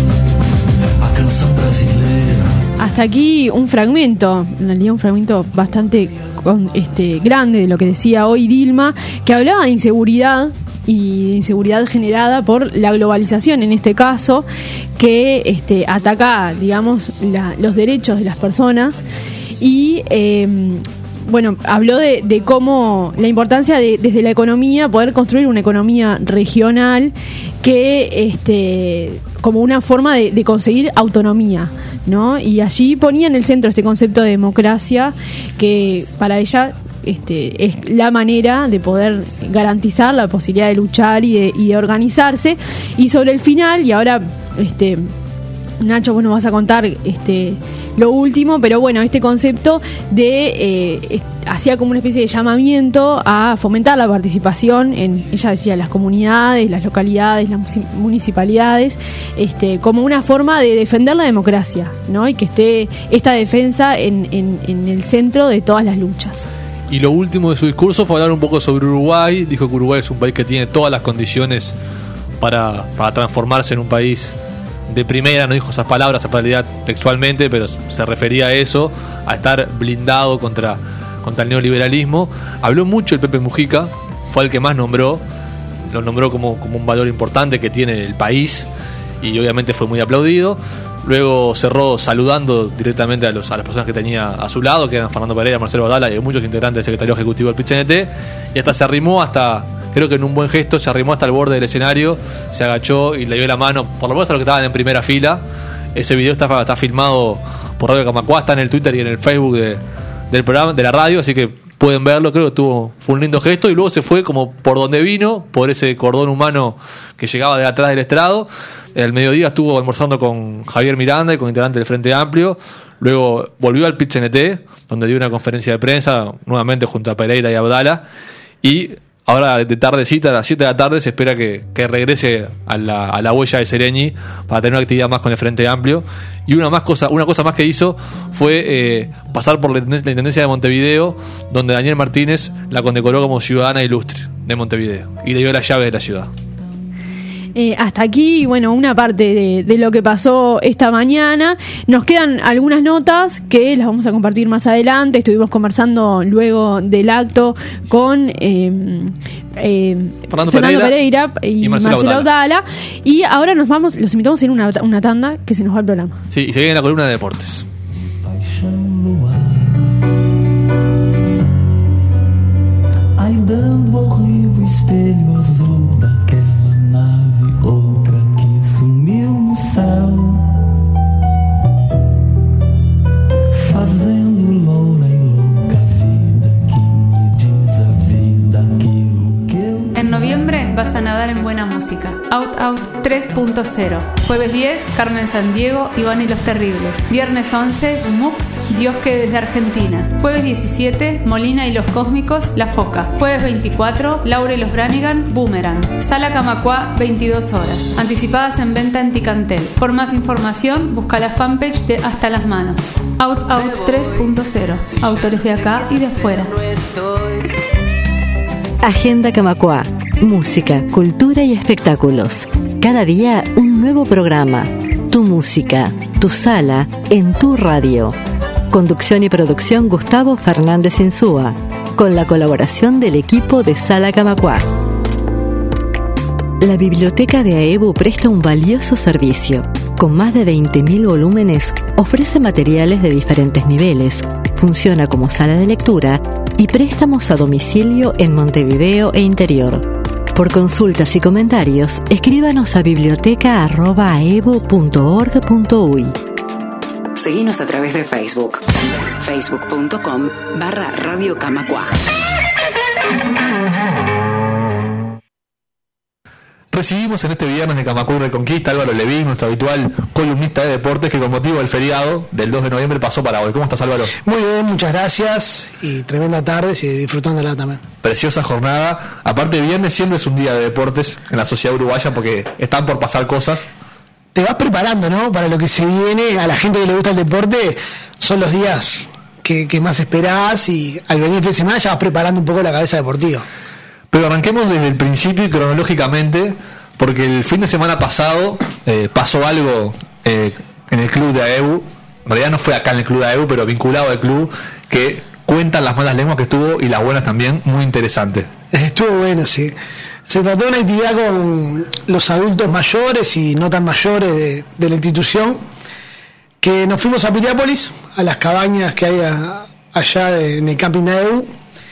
viu, a canção brasileira. Hasta aquí un fragmento, en realidad un fragmento bastante con, este, grande de lo que decía hoy Dilma, que hablaba de inseguridad y de inseguridad generada por la globalización, en este caso, que este, ataca, digamos, la, los derechos de las personas y... Eh, Bueno, habló de, de cómo la importancia de desde la economía poder construir una economía regional que este como una forma de, de conseguir autonomía, ¿no? Y allí ponía en el centro este concepto de democracia que para ella este es la manera de poder garantizar la posibilidad de luchar y de, y de organizarse. Y sobre el final, y ahora este Nacho, vos nos vas a contar este lo último, pero bueno, este concepto de eh, hacía como una especie de llamamiento a fomentar la participación en, ella decía, las comunidades, las localidades, las municipalidades, este, como una forma de defender la democracia, ¿no? Y que esté esta defensa en, en, en el centro de todas las luchas. Y lo último de su discurso fue hablar un poco sobre Uruguay. Dijo que Uruguay es un país que tiene todas las condiciones para, para transformarse en un país de primera. No dijo esas palabras en realidad textualmente, pero se refería a eso, a estar blindado contra, contra el neoliberalismo. Habló mucho el Pepe Mujica, fue el que más nombró, lo nombró como, como un valor importante que tiene el país y obviamente fue muy aplaudido. Luego cerró saludando directamente a, los, a las personas que tenía a su lado, que eran Fernando Pereira, Marcelo Badala y muchos integrantes del secretario ejecutivo del P I C N T, y hasta se arrimó hasta... Creo que en un buen gesto se arrimó hasta el borde del escenario, se agachó y le dio la mano, por lo menos a los que estaban en primera fila. Ese video está, está filmado por Radio Camacuá, está en el Twitter y en el Facebook de, del programa, de la radio, así que pueden verlo. Creo que tuvo, fue un lindo gesto y luego se fue como por donde vino, por ese cordón humano que llegaba de atrás del estrado. El mediodía estuvo almorzando con Javier Miranda y con integrantes del Frente Amplio. Luego volvió al P I C N T, donde dio una conferencia de prensa, nuevamente junto a Pereira y Abdala. Y ahora de tardecita, a las siete de la tarde, se espera que, que regrese a la, a la huella de Sereñi para tener una actividad más con el Frente Amplio. Y una más cosa, una cosa más que hizo fue eh, pasar por la Intendencia de Montevideo, donde Daniel Martínez la condecoró como ciudadana ilustre de Montevideo y le dio la llave de la ciudad. Eh, hasta aquí, bueno, una parte de, de lo que pasó esta mañana. Nos quedan algunas notas que las vamos a compartir más adelante. Estuvimos conversando luego del acto con eh, eh, Fernando, Fernando Pereira, Pereira y, y Marcelo, Marcelo Abdala. Y ahora nos vamos, los invitamos en una, una tanda que se nos va el programa. Sí, y se viene la columna de deportes. Ainda ao rio espelho azul daquela nave, outra que sumiu no céu, fazendo loura e louca vida que me diz a vida aquilo que eu. En noviembre vas a nadar en buena música. Out Out tres punto cero. Jueves diez, Carmen Sandiego, Iván y los Terribles. Viernes once, Mux, Dios que desde Argentina. Jueves diecisiete, Molina y los Cósmicos, La Foca. Jueves veinticuatro, Laura y los Branigan, Boomerang. Sala Camacuá, veintidós horas. Anticipadas en venta en Ticantel. Por más información, busca la fanpage de Hasta las Manos. Out Out tres punto cero. Autores de acá y de afuera. Agenda Camacuá. Música, cultura y espectáculos. Cada día un nuevo programa. Tu música, tu sala, en tu radio. Conducción y producción Gustavo Fernández Insúa, con la colaboración del equipo de Sala Camacuá. La biblioteca de AEBU presta un valioso servicio. Con más de veinte mil volúmenes, ofrece materiales de diferentes niveles, funciona como sala de lectura y préstamos a domicilio en Montevideo e interior. Por consultas y comentarios, escríbanos a biblioteca arroba aebu punto org punto uy. Seguinos a través de Facebook. facebook punto com barra Radio Camacuá. Recibimos en este viernes de Camacuá y Reconquista Álvaro Levín, nuestro habitual columnista de deportes, que con motivo del feriado del dos de noviembre pasó para hoy. ¿Cómo estás, Álvaro? Muy bien, muchas gracias y tremenda tarde y disfrutándola también. Preciosa jornada. Aparte, viernes siempre es un día de deportes en la sociedad uruguaya porque están por pasar cosas. Te vas preparando, ¿no? Para lo que se viene. A la gente que le gusta el deporte son los días que, que más esperás y al venir el fin de semana ya vas preparando un poco la cabeza deportiva. Pero arranquemos desde el principio y cronológicamente, porque el fin de semana pasado eh, pasó algo eh, en el club de AEBU. En realidad no fue acá en el club de AEBU, pero vinculado al club, que cuentan las malas lenguas que estuvo y las buenas también, muy interesante. Estuvo bueno, sí. Se trató de una actividad con los adultos mayores y no tan mayores de, de la institución, que nos fuimos a Piriápolis, a las cabañas que hay a, allá de, en el camping de AEBU.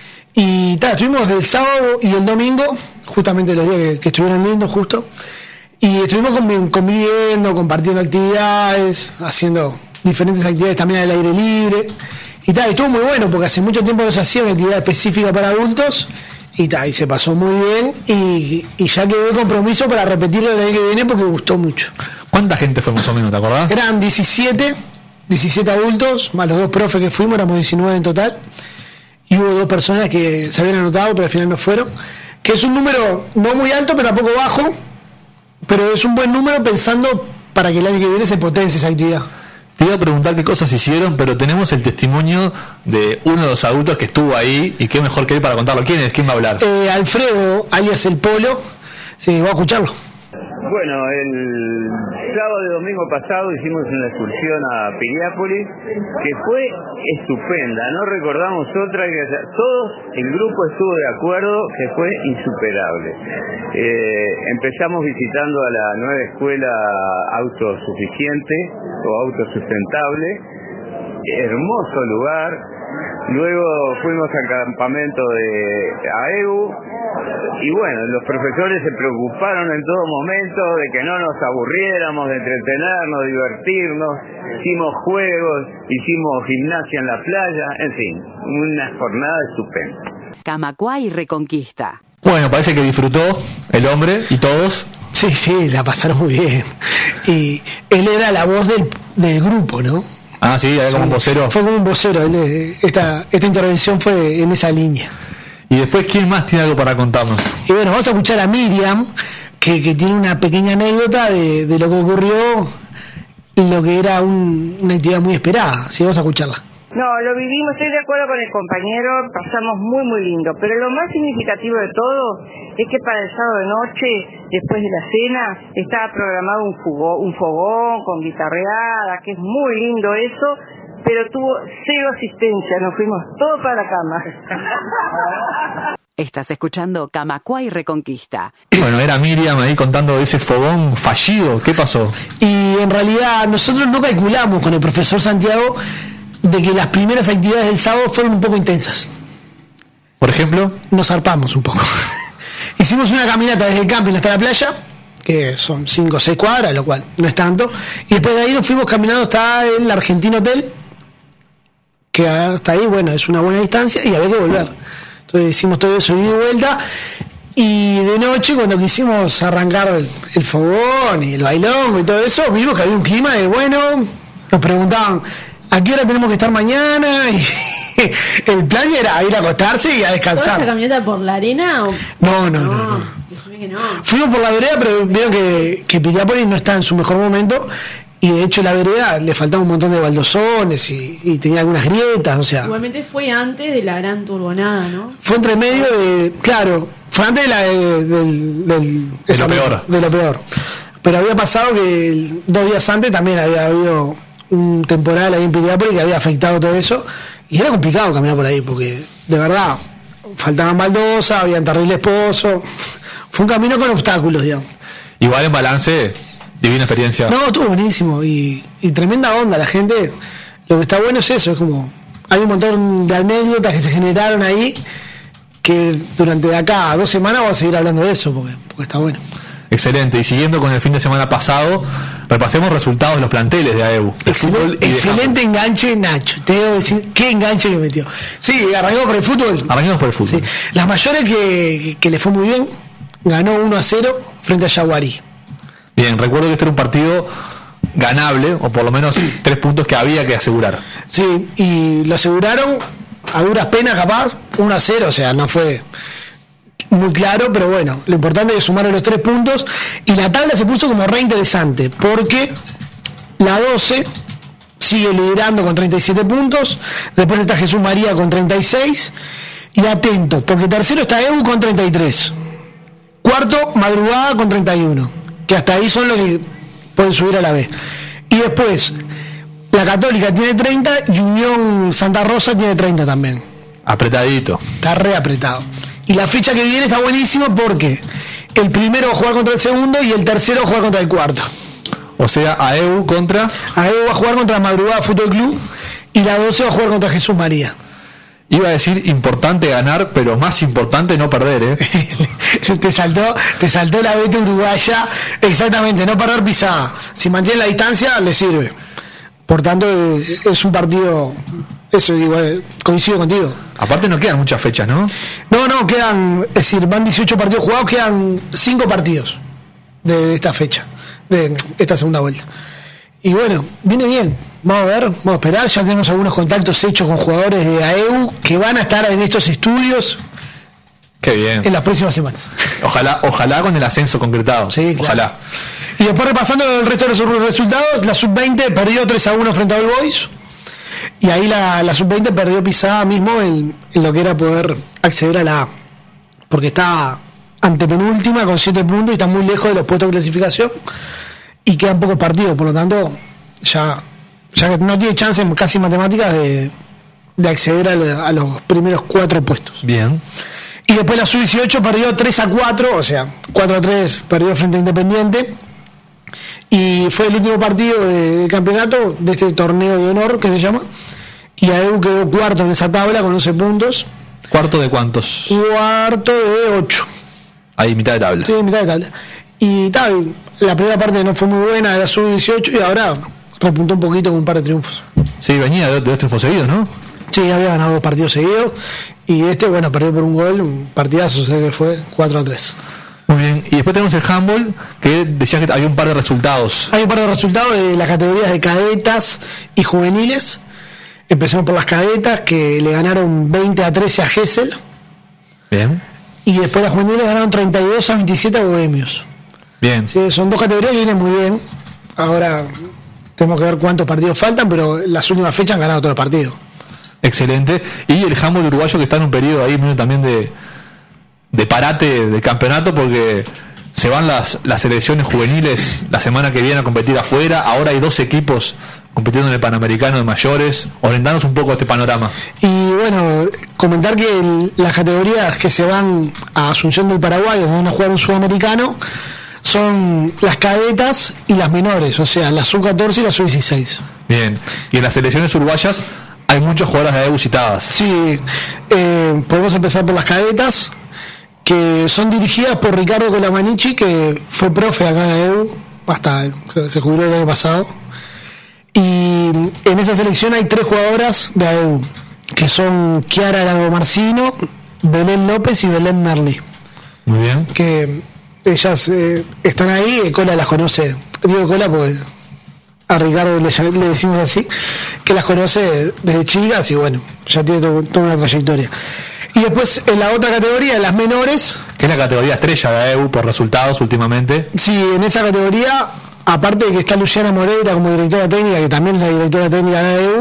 Y tal, estuvimos el sábado y el domingo, justamente los días que, que estuvieron lindos justo, y estuvimos conviviendo, compartiendo actividades, haciendo diferentes actividades también al aire libre, y tal, estuvo muy bueno porque hace mucho tiempo no se hacía una actividad específica para adultos, y tal, y se pasó muy bien, y, y ya quedó el compromiso para repetirlo el año que viene porque gustó mucho. ¿Cuánta gente fue más o menos, te acordás? Eran diecisiete, diecisiete adultos, más los dos profes que fuimos, éramos diecinueve en total. Y hubo dos personas que se habían anotado, pero al final no fueron. Que es un número no muy alto, pero tampoco bajo. Pero es un buen número pensando para que el año que viene se potencie esa actividad. Te iba a preguntar qué cosas hicieron, pero tenemos el testimonio de uno de los adultos que estuvo ahí. Y qué mejor que él para contarlo. ¿Quién es? ¿Quién va a hablar? Eh, Alfredo, alias El Polo. Sí, voy a escucharlo. Bueno, el sábado y domingo pasado hicimos una excursión a Piriápolis que fue estupenda, no recordamos otra que todos, el grupo estuvo de acuerdo que fue insuperable. Eh, empezamos visitando a la nueva escuela autosuficiente o autosustentable, hermoso lugar. Luego fuimos al campamento de AEBU y bueno, los profesores se preocuparon en todo momento de que no nos aburriéramos, de entretenernos, divertirnos. Hicimos juegos, hicimos gimnasia en la playa, en fin, una jornada estupenda. Camacuá y Reconquista. Bueno, parece que disfrutó el hombre y todos. Sí, sí, la pasaron muy bien. Y él era la voz del, del grupo, ¿no? Ah, sí, era como un vocero. Fue como un vocero. Esta, esta intervención fue en esa línea. Y después, ¿quién más tiene algo para contarnos? Y bueno, vamos a escuchar a Miriam, que, que tiene una pequeña anécdota de, de lo que ocurrió, lo que era un, una actividad muy esperada. Sí, vamos a escucharla. No, lo vivimos, estoy de acuerdo con el compañero, pasamos muy muy lindo, pero lo más significativo de todo es que para el sábado de noche, después de la cena, estaba programado un, fugo, un fogón con guitarreada, que es muy lindo eso, pero tuvo cero asistencia, nos fuimos todos para la cama. Estás escuchando Camacuá y Reconquista. Bueno, era Miriam ahí contando de ese fogón fallido, ¿qué pasó? Y en realidad nosotros no calculamos con el profesor Santiago de que las primeras actividades del sábado fueron un poco intensas. ¿Por ejemplo? Nos zarpamos un poco. Hicimos una caminata desde el camping hasta la playa, que son cinco o seis cuadras, lo cual no es tanto. Y después de ahí nos fuimos caminando hasta el Argentino Hotel, que hasta ahí, bueno, es una buena distancia y había que volver. Entonces hicimos todo eso, ida y vuelta. Y de noche, cuando quisimos arrancar el, el fogón y el bailongo y todo eso, vimos que había un clima de, bueno, nos preguntaban, ¿a qué hora tenemos que estar mañana? Y el plan era ir a acostarse y a descansar. ¿Toda esa camioneta por la arena? O... No, no, no, no. no. Decime que no. Fuimos por la vereda, pero vieron que, que Piriápolis no está en su mejor momento. Y de hecho la vereda le faltaba un montón de baldosones y, y tenía algunas grietas, o sea... Igualmente fue antes de la gran turbonada, ¿no? Fue entre medio de... Claro, fue antes de la de, del, del, de lo peor. De lo peor. Pero había pasado que el, dos días antes también había habido un temporal ahí en Piriápolis que había afectado todo eso. Y era complicado caminar por ahí, porque de verdad faltaban baldosas, habían terribles pozos. Fue un camino con obstáculos, digamos. Igual en balance... Divina experiencia. No, estuvo buenísimo y, y tremenda onda. La gente, lo que está bueno es eso, es como, hay un montón de anécdotas que se generaron ahí que durante de acá a dos semanas vamos a seguir hablando de eso porque, porque está bueno. Excelente, y siguiendo con el fin de semana pasado, repasemos resultados de los planteles de A E U. Excelente, excelente enganche, Nacho. Te debo decir, qué enganche que metió. Sí, arrancamos por el fútbol. Arrancamos por el fútbol. Sí. Las mayores que, que, que le fue muy bien, ganó uno a cero frente a Yaguarí. Bien, recuerdo que este era un partido ganable, o por lo menos tres puntos que había que asegurar. Sí, y lo aseguraron a duras penas, capaz, uno a cero, o sea, no fue muy claro, pero bueno, lo importante es que sumaron los tres puntos, y la tabla se puso como re interesante, porque la doce sigue liderando con treinta y siete puntos, después está Jesús María con treinta y seis, y atento, porque tercero está E U con treinta y tres, cuarto, Madrugada con treinta y uno. Que hasta ahí son los que pueden subir a la B. Y después, la Católica tiene treinta y Unión Santa Rosa tiene treinta también. Apretadito. Está re apretado. Y la fecha que viene está buenísima porque el primero va a jugar contra el segundo y el tercero va a jugar contra el cuarto. O sea, A E U contra... A E U va a jugar contra Madrugada Fútbol Club y la doce va a jugar contra Jesús María. Iba a decir importante ganar, pero más importante no perder, ¿eh? te saltó, te saltó la veta uruguaya, exactamente, no perder pisada. Si mantiene la distancia, le sirve. Por tanto, es un partido, eso igual, coincido contigo. Aparte no quedan muchas fechas, ¿no? No, no, quedan, es decir, van dieciocho partidos jugados, quedan cinco partidos de, de esta fecha, de esta segunda vuelta. Y bueno, viene bien. Vamos a ver, vamos a esperar. Ya tenemos algunos contactos hechos con jugadores de A E U que van a estar en estos estudios. Qué bien. En las próximas semanas. Ojalá, ojalá con el ascenso concretado. Sí, claro. Ojalá. Y después repasando el resto de los resultados, la sub veinte perdió tres a uno frente a All Boys. Y ahí la, la sub veinte perdió pisada mismo en, en lo que era poder acceder a la A. Porque está antepenúltima con siete puntos y está muy lejos de los puestos de clasificación. Y quedan pocos partidos, por lo tanto, ya, ya no tiene chance en casi matemáticas de, de acceder a, a los primeros cuatro puestos. Bien. Y después la sub dieciocho perdió tres a cuatro, o sea, cuatro a tres perdió frente a Independiente. Y fue el último partido de, de campeonato de este torneo de honor que se llama. Y A E U quedó cuarto en esa tabla con once puntos. ¿Cuarto de cuántos? Cuarto de ocho. Ahí, mitad de tabla. Sí, mitad de tabla. Y tal, la primera parte no fue muy buena, era sub dieciocho y ahora repuntó un poquito con un par de triunfos. Sí, venía de, de dos triunfos seguidos, ¿no? Sí, había ganado dos partidos seguidos y este, bueno, perdió por un gol, un partidazo, o sea que fue cuatro a tres. Muy bien, y después tenemos el handball, que decías que había un par de resultados. Hay un par de resultados de las categorías de cadetas y juveniles. Empecemos por las cadetas, que le ganaron veinte a trece a Gesell. Bien. Y después las juveniles ganaron treinta y dos a veintisiete a Bohemios. Bien. Sí, son dos categorías que vienen muy bien. Ahora tenemos que ver cuántos partidos faltan, pero las últimas fechas han ganado todos los partidos. Excelente. Y el handball uruguayo que está en un periodo ahí medio también de, de parate del campeonato, porque se van las, las selecciones juveniles la semana que viene a competir afuera. Ahora hay dos equipos compitiendo en el Panamericano de mayores. Orientanos un poco a este panorama. Y bueno, comentar que el, las categorías que se van a Asunción del Paraguay, donde van a jugar un sudamericano, son las cadetas y las menores, o sea, la sub catorce y la sub dieciséis. Bien, y en las selecciones uruguayas hay muchos jugadores de A E U citadas. Sí, eh, podemos empezar por las cadetas, que son dirigidas por Ricardo Colamanici, que fue profe acá de E U, hasta creo que se jubiló el año pasado. Y en esa selección hay tres jugadoras de A E U, que son Chiara Lagomarcino, Belén López y Belén Merli. Muy bien. Que ellas eh, están ahí, Cola las conoce, digo Cola porque a Ricardo le, le decimos así, que las conoce desde chicas y bueno, ya tiene todo, toda una trayectoria. Y después en la otra categoría, de las menores, que es la categoría estrella de A E U por resultados últimamente. Sí, en esa categoría, aparte de que está Luciana Moreira como directora técnica, que también es la directora técnica de A E U,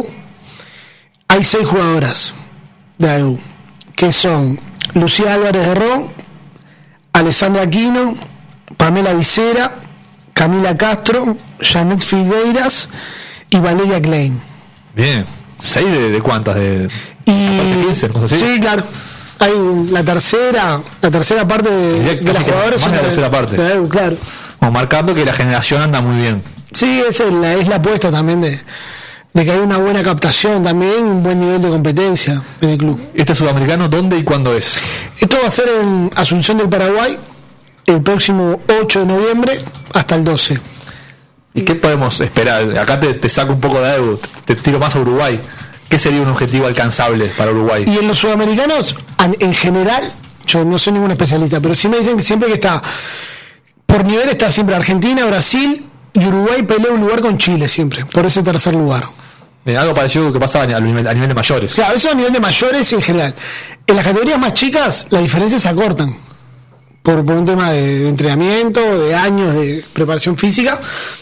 hay seis jugadoras de A E U, que son Lucía Álvarez de Ron, Alessandra Aquino, Pamela Vicera, Camila Castro, Janet Figueiras y Valeria Klein. Bien, ¿seis de, de cuántas? De y catorce, quince, cosas así. Sí, claro. Hay la tercera, la tercera parte de, Directo, de las jugadoras. Más de la tercera parte. De A E U, claro. Como marcando que la generación anda muy bien. Sí, esa es la, es la apuesta también de, de que hay una buena captación también, un buen nivel de competencia en el club. ¿Este sudamericano dónde y cuándo es? Esto va a ser en Asunción del Paraguay el próximo ocho de noviembre hasta el doce. ¿Y qué podemos esperar? Acá te, te saco un poco de A E U, te tiro más a Uruguay. ¿Qué sería un objetivo alcanzable para Uruguay? Y en los sudamericanos, en general, yo no soy ningún especialista, pero sí me dicen que siempre que está, por nivel está siempre Argentina, Brasil y Uruguay pelea un lugar con Chile siempre, por ese tercer lugar. Mira, algo parecido que pasa a nivel, a nivel de mayores. Claro, eso a nivel de mayores en general. En las categorías más chicas, las diferencias se acortan. Por, por un tema de, de entrenamiento, de años de preparación física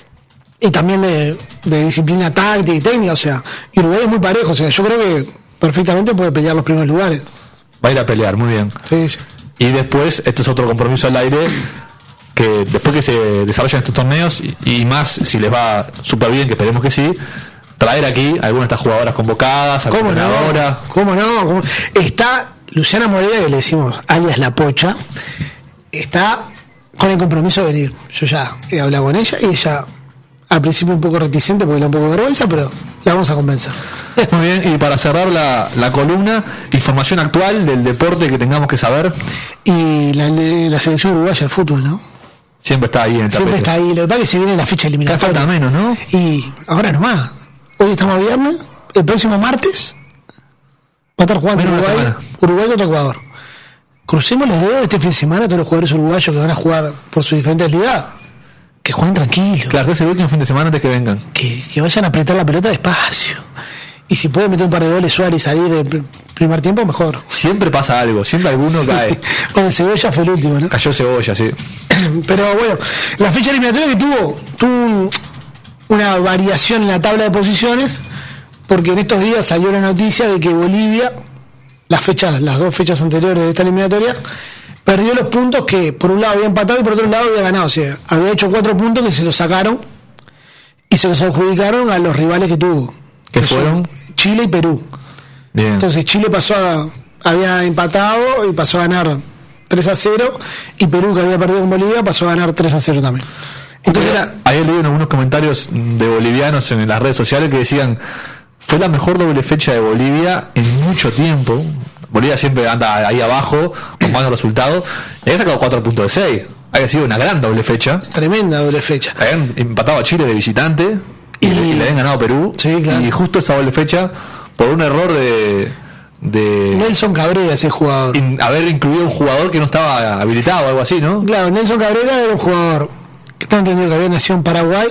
y también de, de disciplina táctica y técnica. O sea, y Uruguay es muy parejo. O sea, yo creo que perfectamente puede pelear los primeros lugares. Va a ir a pelear, muy bien. Sí, sí. Y después, esto es otro compromiso al aire, que después que se desarrollan estos torneos, y, y más si les va súper bien, que esperemos que sí, traer aquí algunas de estas jugadoras convocadas, ¿Cómo no? ahora. ¿Cómo no? ¿Cómo? Está Luciana Moreira, que le decimos alias La Pocha, está con el compromiso de venir. Yo ya he hablado con ella y ella al principio un poco reticente porque le da un poco de vergüenza, pero la vamos a convencer. Muy bien, y para cerrar la, la columna, información actual del deporte que tengamos que saber. Y la, la selección uruguaya de fútbol, ¿no? Siempre está ahí en el Siempre está ahí, lo que pasa es que se viene la fecha eliminatoria. Falta menos, ¿no? Y ahora nomás, hoy estamos a viernes, el próximo martes va a estar jugando Uruguay, Uruguay contra Ecuador. Crucemos los dedos este fin de semana a todos los jugadores uruguayos que van a jugar por sus diferentes ligas. Que jueguen tranquilos. Claro, es el último fin de semana antes que vengan. Que, que vayan a apretar la pelota despacio. Y si pueden meter un par de goles Suárez y salir el primer tiempo, mejor. Siempre pasa algo, siempre alguno sí. cae. Bueno, Cebolla fue el último, ¿no? Cayó Cebolla, sí. Pero bueno, la fecha eliminatoria que tuvo, tuvo una variación en la tabla de posiciones, porque en estos días salió la noticia de que Bolivia, las fechas, las dos fechas anteriores de esta eliminatoria, perdió los puntos que por un lado había empatado y por otro lado había ganado. O sea, había hecho cuatro puntos que se los sacaron y se los adjudicaron a los rivales que tuvo. ¿Que fueron? Chile y Perú. Bien. Entonces Chile pasó a, había empatado y pasó a ganar tres a cero, y Perú, que había perdido con Bolivia, pasó a ganar tres a cero también. Entonces era... Ayer leí algunos comentarios de bolivianos en las redes sociales que decían: fue la mejor doble fecha de Bolivia en mucho tiempo. Bolivia siempre anda ahí abajo con malos resultados, y había sacado cuatro puntos de seis. Había sido una gran doble fecha. Tremenda doble fecha. Habían empatado a Chile de visitante y, y... Le, y le habían ganado a Perú. Sí, claro. Y justo esa doble fecha, por un error de, de Nelson Cabrera, ese jugador, in, haber incluido un jugador que no estaba habilitado o algo así, ¿no? Claro, Nelson Cabrera era un jugador que tengo entendido que había nacido en Paraguay,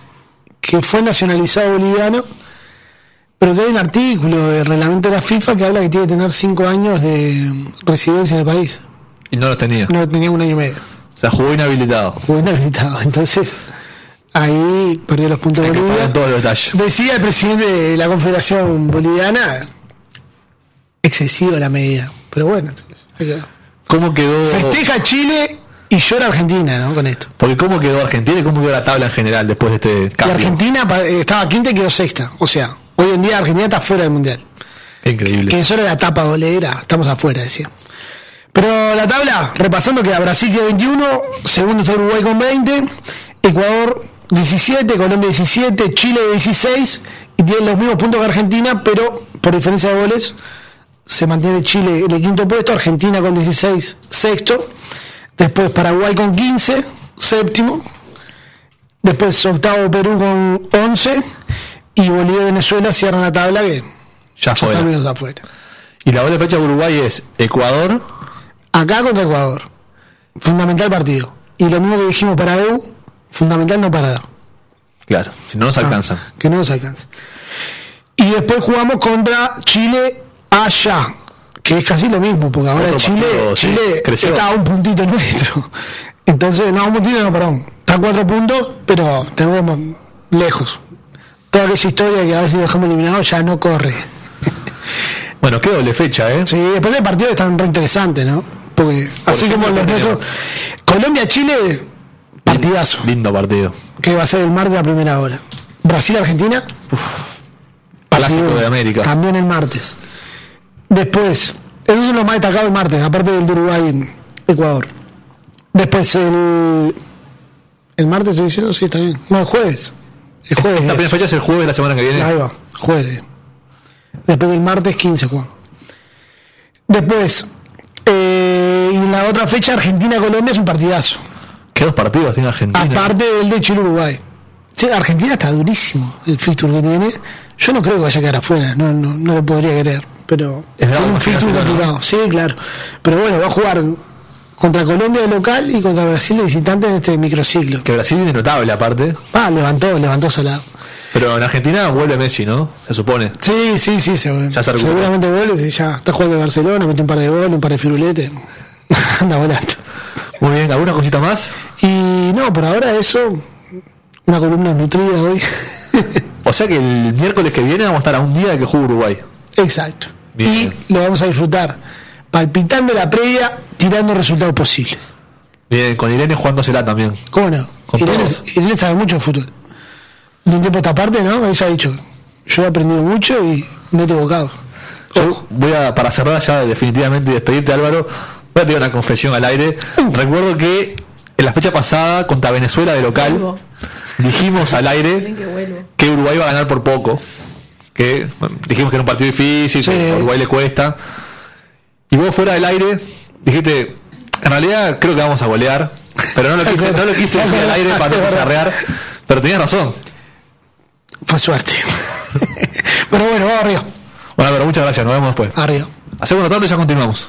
que fue nacionalizado boliviano, pero que hay un artículo del reglamento de la FIFA que habla que tiene que tener cinco años de residencia en el país. Y no los tenía. No tenía un año y medio. O sea, jugó inhabilitado. Jugó inhabilitado. Entonces, ahí perdió los puntos de Bolivia. Todos los detalles. Decía el presidente de la Confederación Boliviana, excesiva la medida. Pero bueno, hay que ver. ¿Cómo quedó? Festeja Chile y llora Argentina, ¿no? Con esto. Porque ¿cómo quedó Argentina y cómo quedó la tabla en general después de este cambio? Y Argentina estaba quinta y quedó sexta. O sea, hoy en día Argentina está fuera del Mundial. Increíble. Que eso era la tapa dolera, estamos afuera, decía. Pero la tabla, repasando, que a Brasil tiene veintiuno, segundo está Uruguay con veinte, Ecuador diecisiete, Colombia diecisiete, Chile dieciséis, y tienen los mismos puntos que Argentina, pero por diferencia de goles se mantiene Chile en el quinto puesto, Argentina con dieciséis, sexto, después Paraguay con quince, séptimo, después octavo Perú con once, y Bolivia y Venezuela cierran la tabla que ya fue afuera. Y la doble fecha de Uruguay es Ecuador. Acá contra Ecuador. Fundamental partido. Y lo mismo que dijimos para E U, fundamental no parar. Claro, si no nos alcanzan. Ah, que no nos alcanza. Y después jugamos contra Chile allá, que es casi lo mismo, porque ahora Otro Chile, partido, sí, Chile creció. está a un puntito nuestro. Entonces, no, un puntito no, perdón. Está a cuatro puntos, pero tenemos lejos. Toda aquella historia que a ver si dejamos eliminados ya no corre. Bueno, qué doble fecha, ¿eh? Sí, después del partido están re interesantes, ¿no? Porque Por así ejemplo, como los tenemos- nuestros. Colombia-Chile, partidazo. Lindo partido. Que va a ser el martes a primera hora. Brasil-Argentina, Clásico de América. también el martes. Después, esos son los más destacados el martes, aparte del de Uruguay-Ecuador. Después el. El martes estoy diciendo, sí, está bien. No, el jueves. El jueves. La es. primera fecha es el jueves de la semana que viene. Ahí va, jueves. Después del martes quince, Juan. Después, eh, y la otra fecha, Argentina-Colombia, es un partidazo. ¿Qué dos partidos tiene Argentina? Aparte del de Chile-Uruguay. Sí, Argentina está durísimo el fixture que tiene. Yo no creo que vaya a quedar afuera, no, no, no lo podría creer. Pero Es bravo, tiene un fixture imagínate, complicado. ¿no? Sí, claro. Pero bueno, va a jugar contra Colombia de local y contra Brasil de visitante en este microciclo. Que Brasil viene notable aparte. Ah, levantó, levantó salado. Pero en Argentina vuelve Messi, ¿no? Se supone. Sí, sí, sí, se, Ya se recuperó. seguramente vuelve, ya está jugando en Barcelona, mete un par de goles, un par de firuletes. Anda volando. Muy bien, ¿alguna cosita más? Y no, por ahora eso, una columna nutrida hoy. O sea que el miércoles que viene vamos a estar a un día de que juegue Uruguay. Exacto. Bien. Y lo vamos a disfrutar palpitando la previa, tirando resultados posibles. Bien, con Irene jugándosela también. ¿Cómo no? Con Irene, todos. Irene sabe mucho de fútbol. De un tiempo a esta parte, ¿no? Ella ha dicho, yo he aprendido mucho y me he equivocado. Yo voy a, para cerrar ya definitivamente y despedirte, Álvaro, voy a tener una confesión al aire. Recuerdo que en la fecha pasada contra Venezuela de local Vuelvo. dijimos al aire que vuelvo. que Uruguay iba a ganar por poco, que bueno, dijimos que era un partido difícil, que a Uruguay le cuesta, y vos fuera del aire dijiste, en realidad creo que vamos a golear, pero no lo quise, no lo quise decir al aire para no pizarrear, pero tenías razón. Fue suerte. Pero bueno, vamos arriba. Bueno, Álvaro, muchas gracias, nos vemos después. Arriba. Hacemos un tanto y ya continuamos.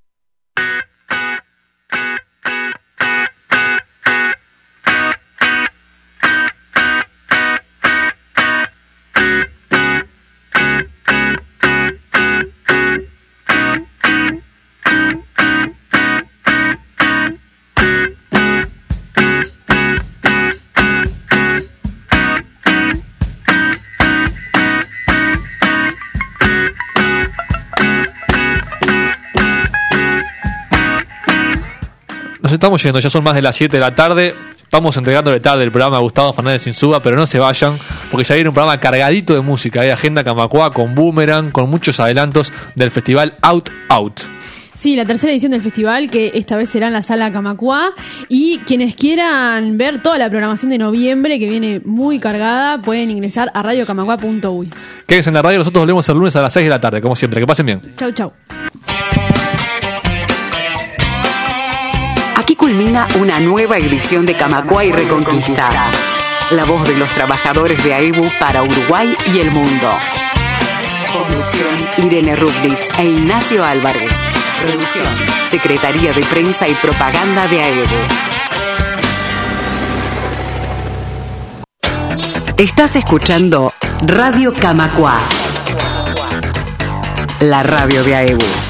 Nos estamos yendo, ya son más de las siete de la tarde. Vamos entregándole tarde el programa a Gustavo Fernández Insúa, pero no se vayan, porque ya viene un programa cargadito de música, de Agenda Camacuá, con Boomerang, con muchos adelantos del festival Out Out. Sí, la tercera edición del festival, que esta vez será en la Sala Camacuá. Y quienes quieran ver toda la programación de noviembre, que viene muy cargada, pueden ingresar a radio camacuá punto uy. Quédense en la radio, nosotros volvemos el lunes a las seis de la tarde, como siempre. Que pasen bien. Chau, chau. Aquí culmina una nueva edición de Camacuá y Reconquista. La voz de los trabajadores de A E B U para Uruguay y el mundo. Conducción, Irene Rublitz e Ignacio Álvarez. Producción, Secretaría de Prensa y Propaganda de A E B U. Estás escuchando Radio Camacuá, la radio de A E B U.